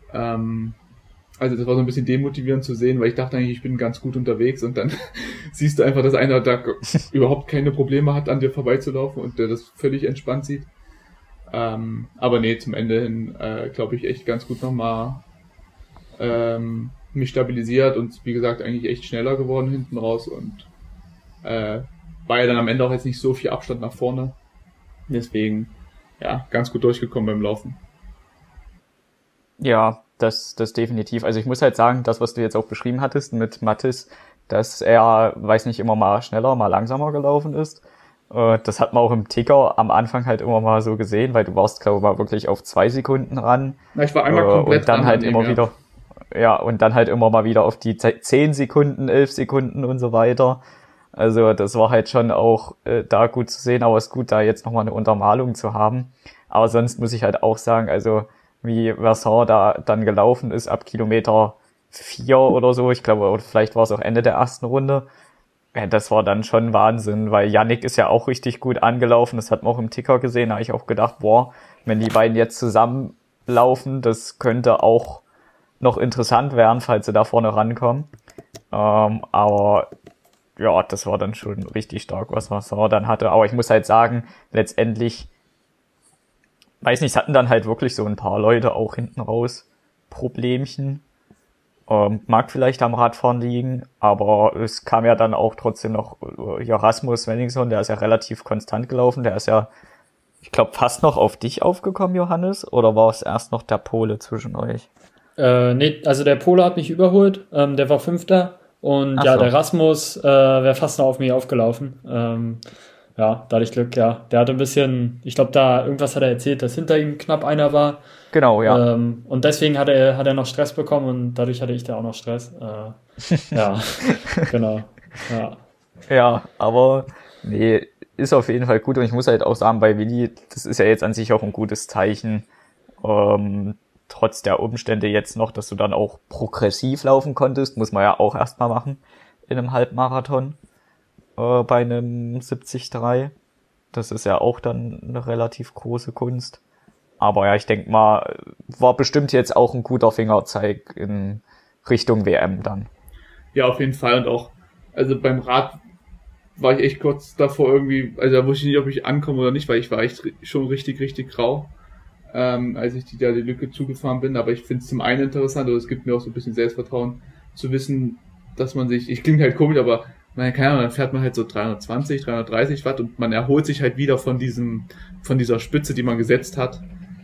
Also das war so ein bisschen demotivierend zu sehen, weil ich dachte eigentlich, ich bin ganz gut unterwegs und dann siehst du einfach, dass einer da überhaupt keine Probleme hat, an dir vorbeizulaufen und der das völlig entspannt sieht. Aber nee, zum Ende hin glaube ich echt ganz gut nochmal mich stabilisiert und wie gesagt eigentlich echt schneller geworden hinten raus und war ja dann am Ende auch jetzt nicht so viel Abstand nach vorne. Deswegen, ja, ganz gut durchgekommen beim Laufen. Ja, das definitiv. Also ich muss halt sagen, das, was du jetzt auch beschrieben hattest mit Mathis, dass er, weiß nicht, immer mal schneller, mal langsamer gelaufen ist. Das hat man auch im Ticker am Anfang halt immer mal so gesehen, weil du warst, glaube ich, mal wirklich auf 2 Sekunden ran. Na, ich war einmal komplett und dann halt immer wieder, ja, und dann halt immer mal wieder auf die 10 Sekunden, 11 Sekunden und so weiter. Also das war halt schon auch da gut zu sehen, aber es ist gut, da jetzt nochmal eine Untermalung zu haben. Aber sonst muss ich halt auch sagen, also wie Vincent da dann gelaufen ist ab Kilometer 4 oder so, ich glaube, oder vielleicht war es auch Ende der ersten Runde, ja, das war dann schon Wahnsinn, weil Yannick ist ja auch richtig gut angelaufen, das hat man auch im Ticker gesehen, da habe ich auch gedacht, boah, wenn die beiden jetzt zusammenlaufen, das könnte auch noch interessant werden, falls sie da vorne rankommen. Aber ja, das war dann schon richtig stark, was Vincent dann hatte. Aber ich muss halt sagen, letztendlich, weiß nicht, es hatten dann halt wirklich so ein paar Leute auch hinten raus Problemchen. Mag vielleicht am Radfahren liegen, aber es kam ja dann auch trotzdem noch hier Rasmus Svenningsson, der ist ja relativ konstant gelaufen, der ist ja, ich glaube, fast noch auf dich aufgekommen, Johannes, oder war es erst noch der Pole zwischen euch? Nee, also der Pole hat mich überholt, der war 5. und ja, der Rasmus wäre fast noch auf mich aufgelaufen. ja, da hatte ich Glück, ja. Der hatte ein bisschen, ich glaube, da irgendwas hat er erzählt, dass hinter ihm knapp einer war. Genau, ja. Und deswegen hat er noch Stress bekommen und dadurch hatte ich da auch noch Stress. Ja, genau. Ja. Ja, aber nee, ist auf jeden Fall gut und ich muss halt auch sagen, bei Willi, das ist ja jetzt an sich auch ein gutes Zeichen, trotz der Umstände jetzt noch, dass du dann auch progressiv laufen konntest, muss man ja auch erstmal machen in einem Halbmarathon, bei einem 73. Das ist ja auch dann eine relativ große Kunst. Aber ja, ich denke mal, war bestimmt jetzt auch ein guter Fingerzeig in Richtung WM dann. Ja, auf jeden Fall und auch, also beim Rad war ich echt kurz davor irgendwie, also da wusste ich nicht, ob ich ankomme oder nicht, weil ich war echt schon richtig grau, als ich die Lücke zugefahren bin, aber ich finde es zum einen interessant, oder es gibt mir auch so ein bisschen Selbstvertrauen, zu wissen, dass man sich, ich klinge halt komisch, aber keine Ahnung, dann fährt man halt so 320, 330 Watt und man erholt sich halt wieder von dieser Spitze, die man gesetzt hat.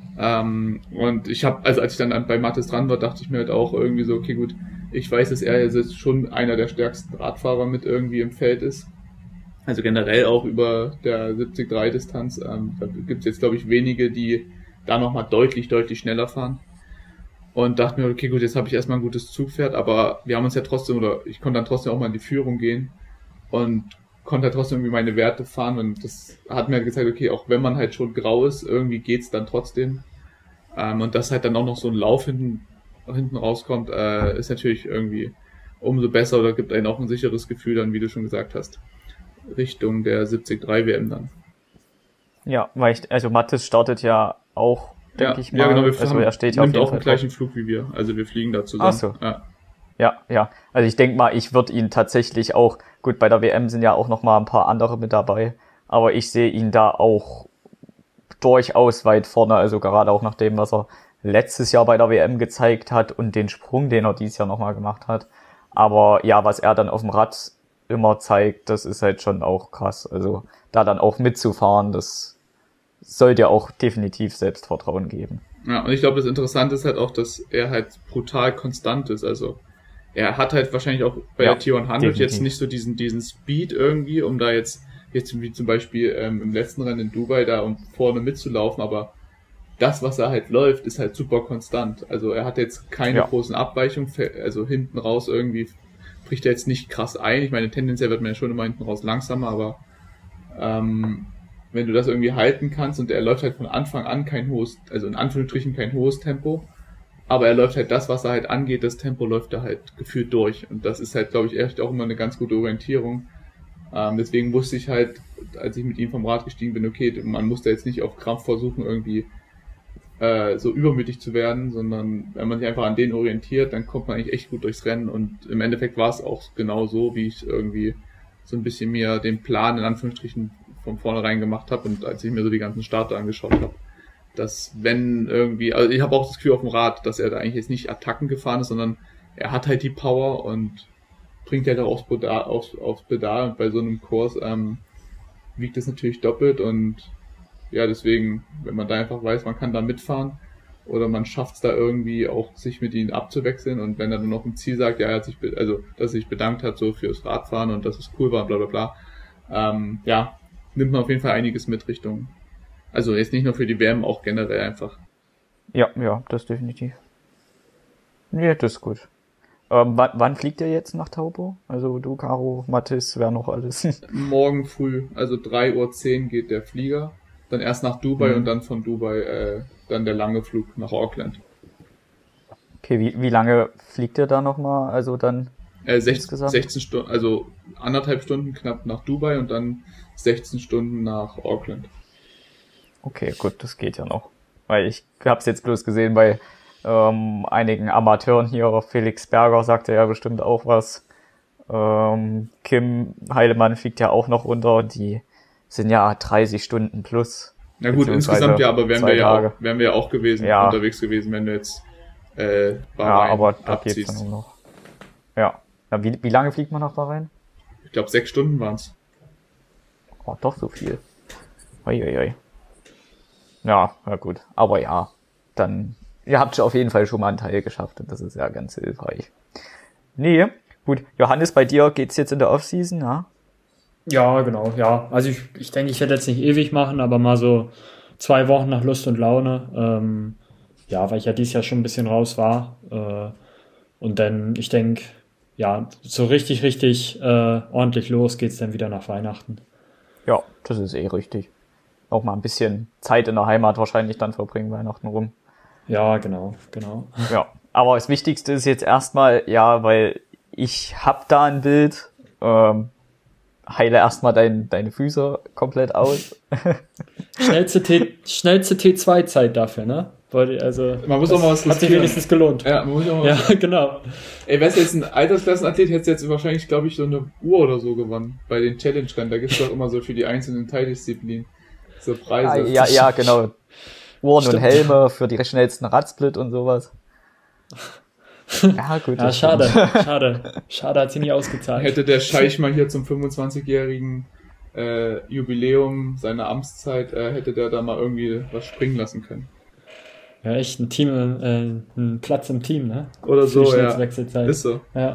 Und ich habe, also als ich dann bei Mathis dran war, dachte ich mir halt auch irgendwie so, okay gut, ich weiß, dass er jetzt schon einer der stärksten Radfahrer mit irgendwie im Feld ist. Also generell auch über der 73-Distanz. Da gibt es jetzt, glaube ich, wenige, die da nochmal deutlich schneller fahren. Und dachte mir, okay gut, jetzt habe ich erstmal ein gutes Zugpferd, aber wir haben uns ja trotzdem, oder ich konnte dann trotzdem auch mal in die Führung gehen und konnte halt trotzdem irgendwie meine Werte fahren und das hat mir halt gezeigt, okay, auch wenn man halt schon grau ist, irgendwie geht's dann trotzdem. Und dass halt dann auch noch so ein Lauf hinten rauskommt, ist natürlich irgendwie umso besser oder gibt einem auch ein sicheres Gefühl dann, wie du schon gesagt hast, Richtung der 73 WM dann. Ja, weil also Mathis startet ja auch, denke ich mal. Ja, genau, er steht ja nimmt auf jeden auch Fall den gleichen Flug wie wir, also wir fliegen da zusammen. Ach so. Ja. Also ich denke mal, ich würde ihn tatsächlich auch, gut, bei der WM sind ja auch noch mal ein paar andere mit dabei, aber ich sehe ihn da auch durchaus weit vorne, also gerade auch nach dem, was er letztes Jahr bei der WM gezeigt hat und den Sprung, den er dieses Jahr nochmal gemacht hat. Aber ja, was er dann auf dem Rad immer zeigt, das ist halt schon auch krass. Also da dann auch mitzufahren, das sollte ja auch definitiv Selbstvertrauen geben. Ja, und ich glaube, das Interessante ist halt auch, dass er halt brutal konstant ist. Also er hat halt wahrscheinlich auch bei der T100 definitiv jetzt nicht so diesen Speed irgendwie, um da jetzt wie zum Beispiel im letzten Rennen in Dubai da um vorne mitzulaufen, aber das, was er halt läuft, ist halt super konstant. Also er hat jetzt keine großen Abweichungen, also hinten raus irgendwie bricht er jetzt nicht krass ein. Ich meine, tendenziell wird man ja schon immer hinten raus langsamer, aber wenn du das irgendwie halten kannst und er läuft halt von Anfang an kein hohes, also in Anführungsstrichen kein hohes Tempo, aber er läuft halt das, was er halt angeht, das Tempo läuft er halt gefühlt durch und das ist halt, glaube ich, echt auch immer eine ganz gute Orientierung. Deswegen wusste ich halt, als ich mit ihm vom Rad gestiegen bin, okay, man muss da jetzt nicht auf Krampf versuchen, irgendwie so übermütig zu werden, sondern wenn man sich einfach an den orientiert, dann kommt man eigentlich echt gut durchs Rennen und im Endeffekt war es auch genau so, wie ich irgendwie so ein bisschen mir den Plan in Anführungsstrichen von vornherein gemacht habe und als ich mir so die ganzen Starter angeschaut habe, dass wenn irgendwie, also ich habe auch das Gefühl auf dem Rad, dass er da eigentlich jetzt nicht Attacken gefahren ist, sondern er hat halt die Power und bringt halt auch aufs Pedal und bei so einem Kurs wiegt es natürlich doppelt und ja, deswegen, wenn man da einfach weiß, man kann da mitfahren oder man schafft es da irgendwie auch, sich mit ihnen abzuwechseln und wenn er dann noch im Ziel sagt, ja, er hat sich, dass er sich bedankt hat so fürs Radfahren und dass es cool war, bla bla bla, nimmt man auf jeden Fall einiges mit Richtung, also jetzt nicht nur für die WM, auch generell einfach. Ja, das definitiv. Ja, das ist gut. Wann fliegt ihr jetzt nach Taupo? Also du, Caro, Mathis, wer noch alles? Morgen früh, also 3:10 Uhr geht der Flieger. Dann erst nach Dubai und dann von Dubai dann der lange Flug nach Auckland. Okay, wie lange fliegt ihr da nochmal? Also dann 16 Stunden, also 1,5 Stunden knapp nach Dubai und dann 16 Stunden nach Auckland. Okay, gut, das geht ja noch. Weil ich hab's jetzt bloß gesehen bei einigen Amateuren hier. Felix Berger sagte ja bestimmt auch was. Kim Heilemann fliegt ja auch noch runter. Die sind ja 30 Stunden plus. Na gut, insgesamt ja, aber wären wir ja auch gewesen, unterwegs gewesen, wenn du jetzt Bahrain aber da abziehst. geht's dann noch. Ja. Wie lange fliegt man nach Bahrain? Ich glaube 6 Stunden waren's. Oh, doch so viel. Uiuiui. Ja, na gut. Aber ja, dann, ihr habt auf jeden Fall schon mal einen Teil geschafft und das ist ja ganz hilfreich. Nee, gut. Johannes, bei dir geht's jetzt in der Offseason, ja? Ja, genau, ja. Also ich denke, ich werde jetzt nicht ewig machen, aber mal so 2 Wochen nach Lust und Laune. Ja, weil ich ja dieses Jahr schon ein bisschen raus war. Und dann, ich denke, ja, so richtig ordentlich los geht's dann wieder nach Weihnachten. Ja, das ist eh richtig. Auch mal ein bisschen Zeit in der Heimat wahrscheinlich dann verbringen, Weihnachten rum. Ja, genau. Ja, aber das Wichtigste ist jetzt erstmal, ja, weil ich hab da ein Bild, heile erstmal deine Füße komplett aus. Schnellste T2-Zeit dafür, ne? Also, Man muss auch mal was hat sich riskieren. wenigstens gelohnt. Ja, man muss auch mal Ja, genau. Ey, wärst du jetzt ein Altersklassenathlet, hättest du jetzt wahrscheinlich, glaube ich, so eine Uhr oder so gewonnen. Bei den Challenge-Rennen. Da gibt's doch immer so für die einzelnen Teildisziplinen so Preise. Ja, genau. Uhren und Stimmt. Helme für die schnellsten Radsplit und sowas. Ja, gut. Ja, das stimmt. Schade, hat sie nie ausgezahlt. Hätte der Scheich mal hier zum 25-jährigen Jubiläum seiner Amtszeit, hätte der da mal irgendwie was springen lassen können. Ja, echt ein Team, ein Platz im Team, ne? Oder Für die so, ja. schnellste Wechselzeit. Ist so. Ja.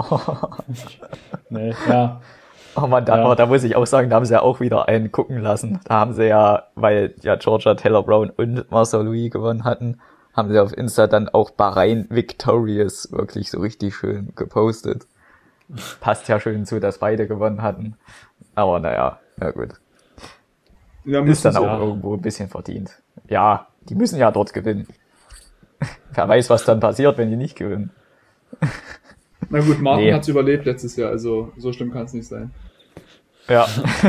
Nee, ja. Oh man, Ja. da muss ich auch sagen, da haben sie ja auch wieder einen gucken lassen. Da haben sie ja, weil ja Georgia, Taylor Brown und Marcel Louis gewonnen hatten, haben sie auf Insta dann auch Bahrain Victorious wirklich so richtig schön gepostet. Passt ja schön zu, dass beide gewonnen hatten. Aber naja, na gut. Ja, Ist dann müssen auch ja. irgendwo ein bisschen verdient. Ja, die müssen ja dort gewinnen. Wer weiß, was dann passiert, wenn die nicht gewinnen. sie. Na gut, Martin Nee. hat's überlebt letztes Jahr, also so schlimm kann es nicht sein. Ja.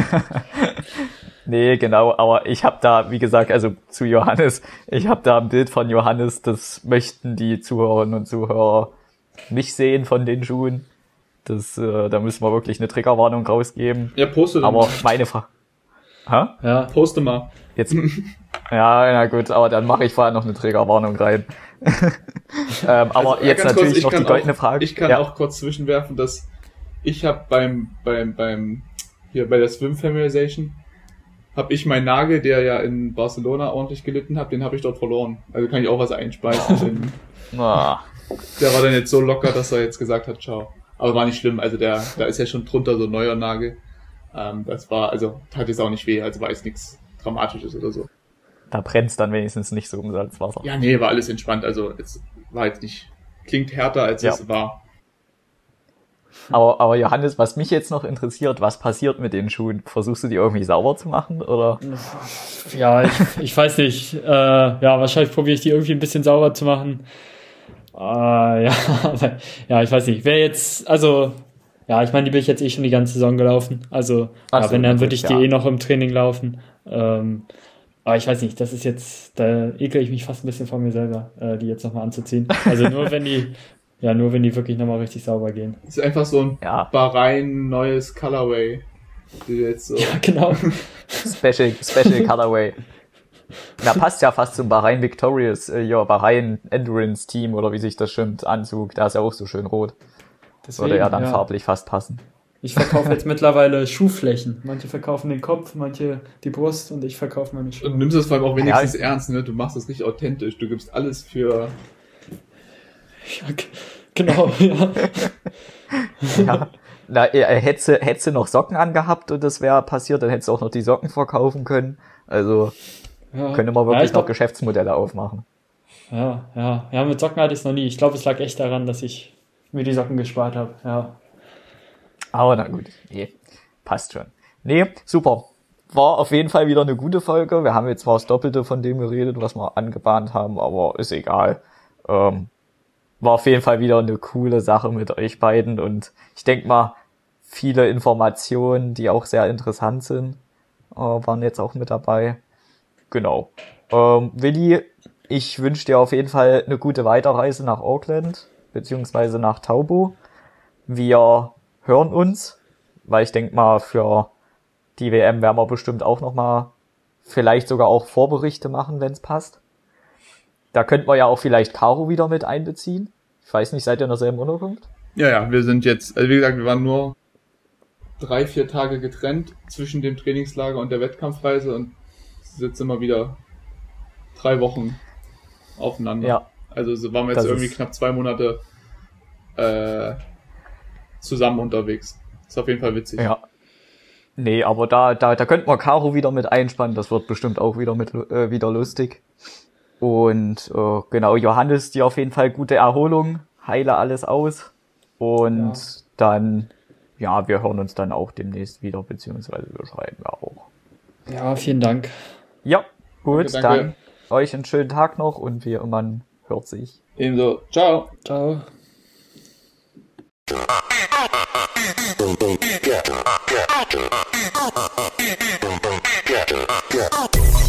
Nee, genau, aber ich habe da, wie gesagt, also zu Johannes, ich habe da ein Bild von Johannes, das möchten die Zuhörerinnen und Zuhörer nicht sehen von den Schuhen. Da müssen wir wirklich eine Triggerwarnung rausgeben. Ja, poste Aber mal. meine Frage. Hä? Ja, Poste mal. Jetzt. Ja, na gut, aber dann mache ich vorher noch eine Triggerwarnung rein. Aber Also, jetzt ganz natürlich kurz, noch die goldene Frage. Ich kann Ja. auch kurz zwischenwerfen, dass ich habe hier bei der Swim Familiarization habe ich meinen Nagel, der ja in Barcelona ordentlich gelitten hat, den habe ich dort verloren. Also kann ich auch was einspeisen. Denn Ah, der war dann jetzt so locker, dass er jetzt gesagt hat, ciao. Aber war nicht schlimm, also da ist ja schon drunter so ein neuer Nagel. Das war, also tat jetzt auch nicht weh, also war jetzt nichts Dramatisches oder so. da brennt's dann wenigstens nicht so im Salzwasser. Ja, nee, war alles entspannt, also es war jetzt nicht, klingt härter als Ja. es war. Aber Johannes, was mich jetzt noch interessiert, was passiert mit den Schuhen? Versuchst du die irgendwie sauber zu machen, oder? ja, ich weiß nicht. Ja, wahrscheinlich probiere ich die irgendwie ein bisschen sauber zu machen. Ja, ja, ich weiß nicht. Wer jetzt, also, ja, ich meine, die bin ich jetzt eh schon die ganze Saison gelaufen. Also, Ach ja, so, wenn, dann gut, würde ich die ja. eh noch im Training laufen. Aber ich weiß nicht, das ist jetzt, da ekel ich mich fast ein bisschen von mir selber, die jetzt nochmal anzuziehen. Also nur wenn die wirklich nochmal richtig sauber gehen. Es ist einfach so ein Ja. Bahrain neues Colorway. Die jetzt so. Ja, genau. Special Colorway. Da passt ja fast zum Bahrain Victorious, Bahrain Endurance Team oder wie sich das schimpft, Anzug. Da ist ja auch so schön rot. Das würde ja dann farblich fast passen. Ich verkaufe jetzt mittlerweile Schuhflächen. Manche verkaufen den Kopf, manche die Brust und ich verkaufe meine Schuhe. Und du nimmst das vor allem auch wenigstens Ja. ernst, ne? Du machst das richtig authentisch. Du gibst alles für. Ja, genau, ja. Ja. Na, hättest du noch Socken angehabt und das wäre passiert, dann hättest du auch noch die Socken verkaufen können. Also Ja. könnte man Ja, wirklich ich noch glaub, Geschäftsmodelle aufmachen. ja, mit Socken hatte ich es noch nie. Ich glaube, es lag echt daran, dass ich mir die Socken gespart habe. Ja. Aber na gut, nee, passt schon. Nee, super. War auf jeden Fall wieder eine gute Folge. Wir haben jetzt zwar das Doppelte von dem geredet, was wir angebahnt haben, aber ist egal. War auf jeden Fall wieder eine coole Sache mit euch beiden und ich denke mal, viele Informationen, die auch sehr interessant sind, waren jetzt auch mit dabei. Genau. Willi, ich wünsche dir auf jeden Fall eine gute Weiterreise nach Auckland, beziehungsweise nach Taubo. Wir hören uns, weil ich denke mal, für die WM werden wir bestimmt auch nochmal vielleicht sogar auch Vorberichte machen, wenn es passt. Da könnten wir ja auch vielleicht Caro wieder mit einbeziehen. Ich weiß nicht, seid ihr in derselben Unterkunft? Ja, wir sind jetzt, also wie gesagt, wir waren nur 3-4 Tage getrennt zwischen dem Trainingslager und der Wettkampfreise und sitzen immer wieder 3 Wochen aufeinander. Ja. Also so waren wir Das jetzt irgendwie ist- knapp 2 Monate zusammen unterwegs. Ist auf jeden Fall witzig. Ja. Nee, aber da könnten wir Caro wieder mit einspannen. Das wird bestimmt auch wieder lustig. Und genau, Johannes, dir auf jeden Fall gute Erholung. Heile alles aus. Und dann, ja, wir hören uns dann auch demnächst wieder, beziehungsweise wir schreiben ja auch. Ja, vielen Dank. Ja, gut, Danke. dann euch einen schönen Tag noch und wie immer, man hört sich. Ebenso. Ciao. Ciao. Yeah.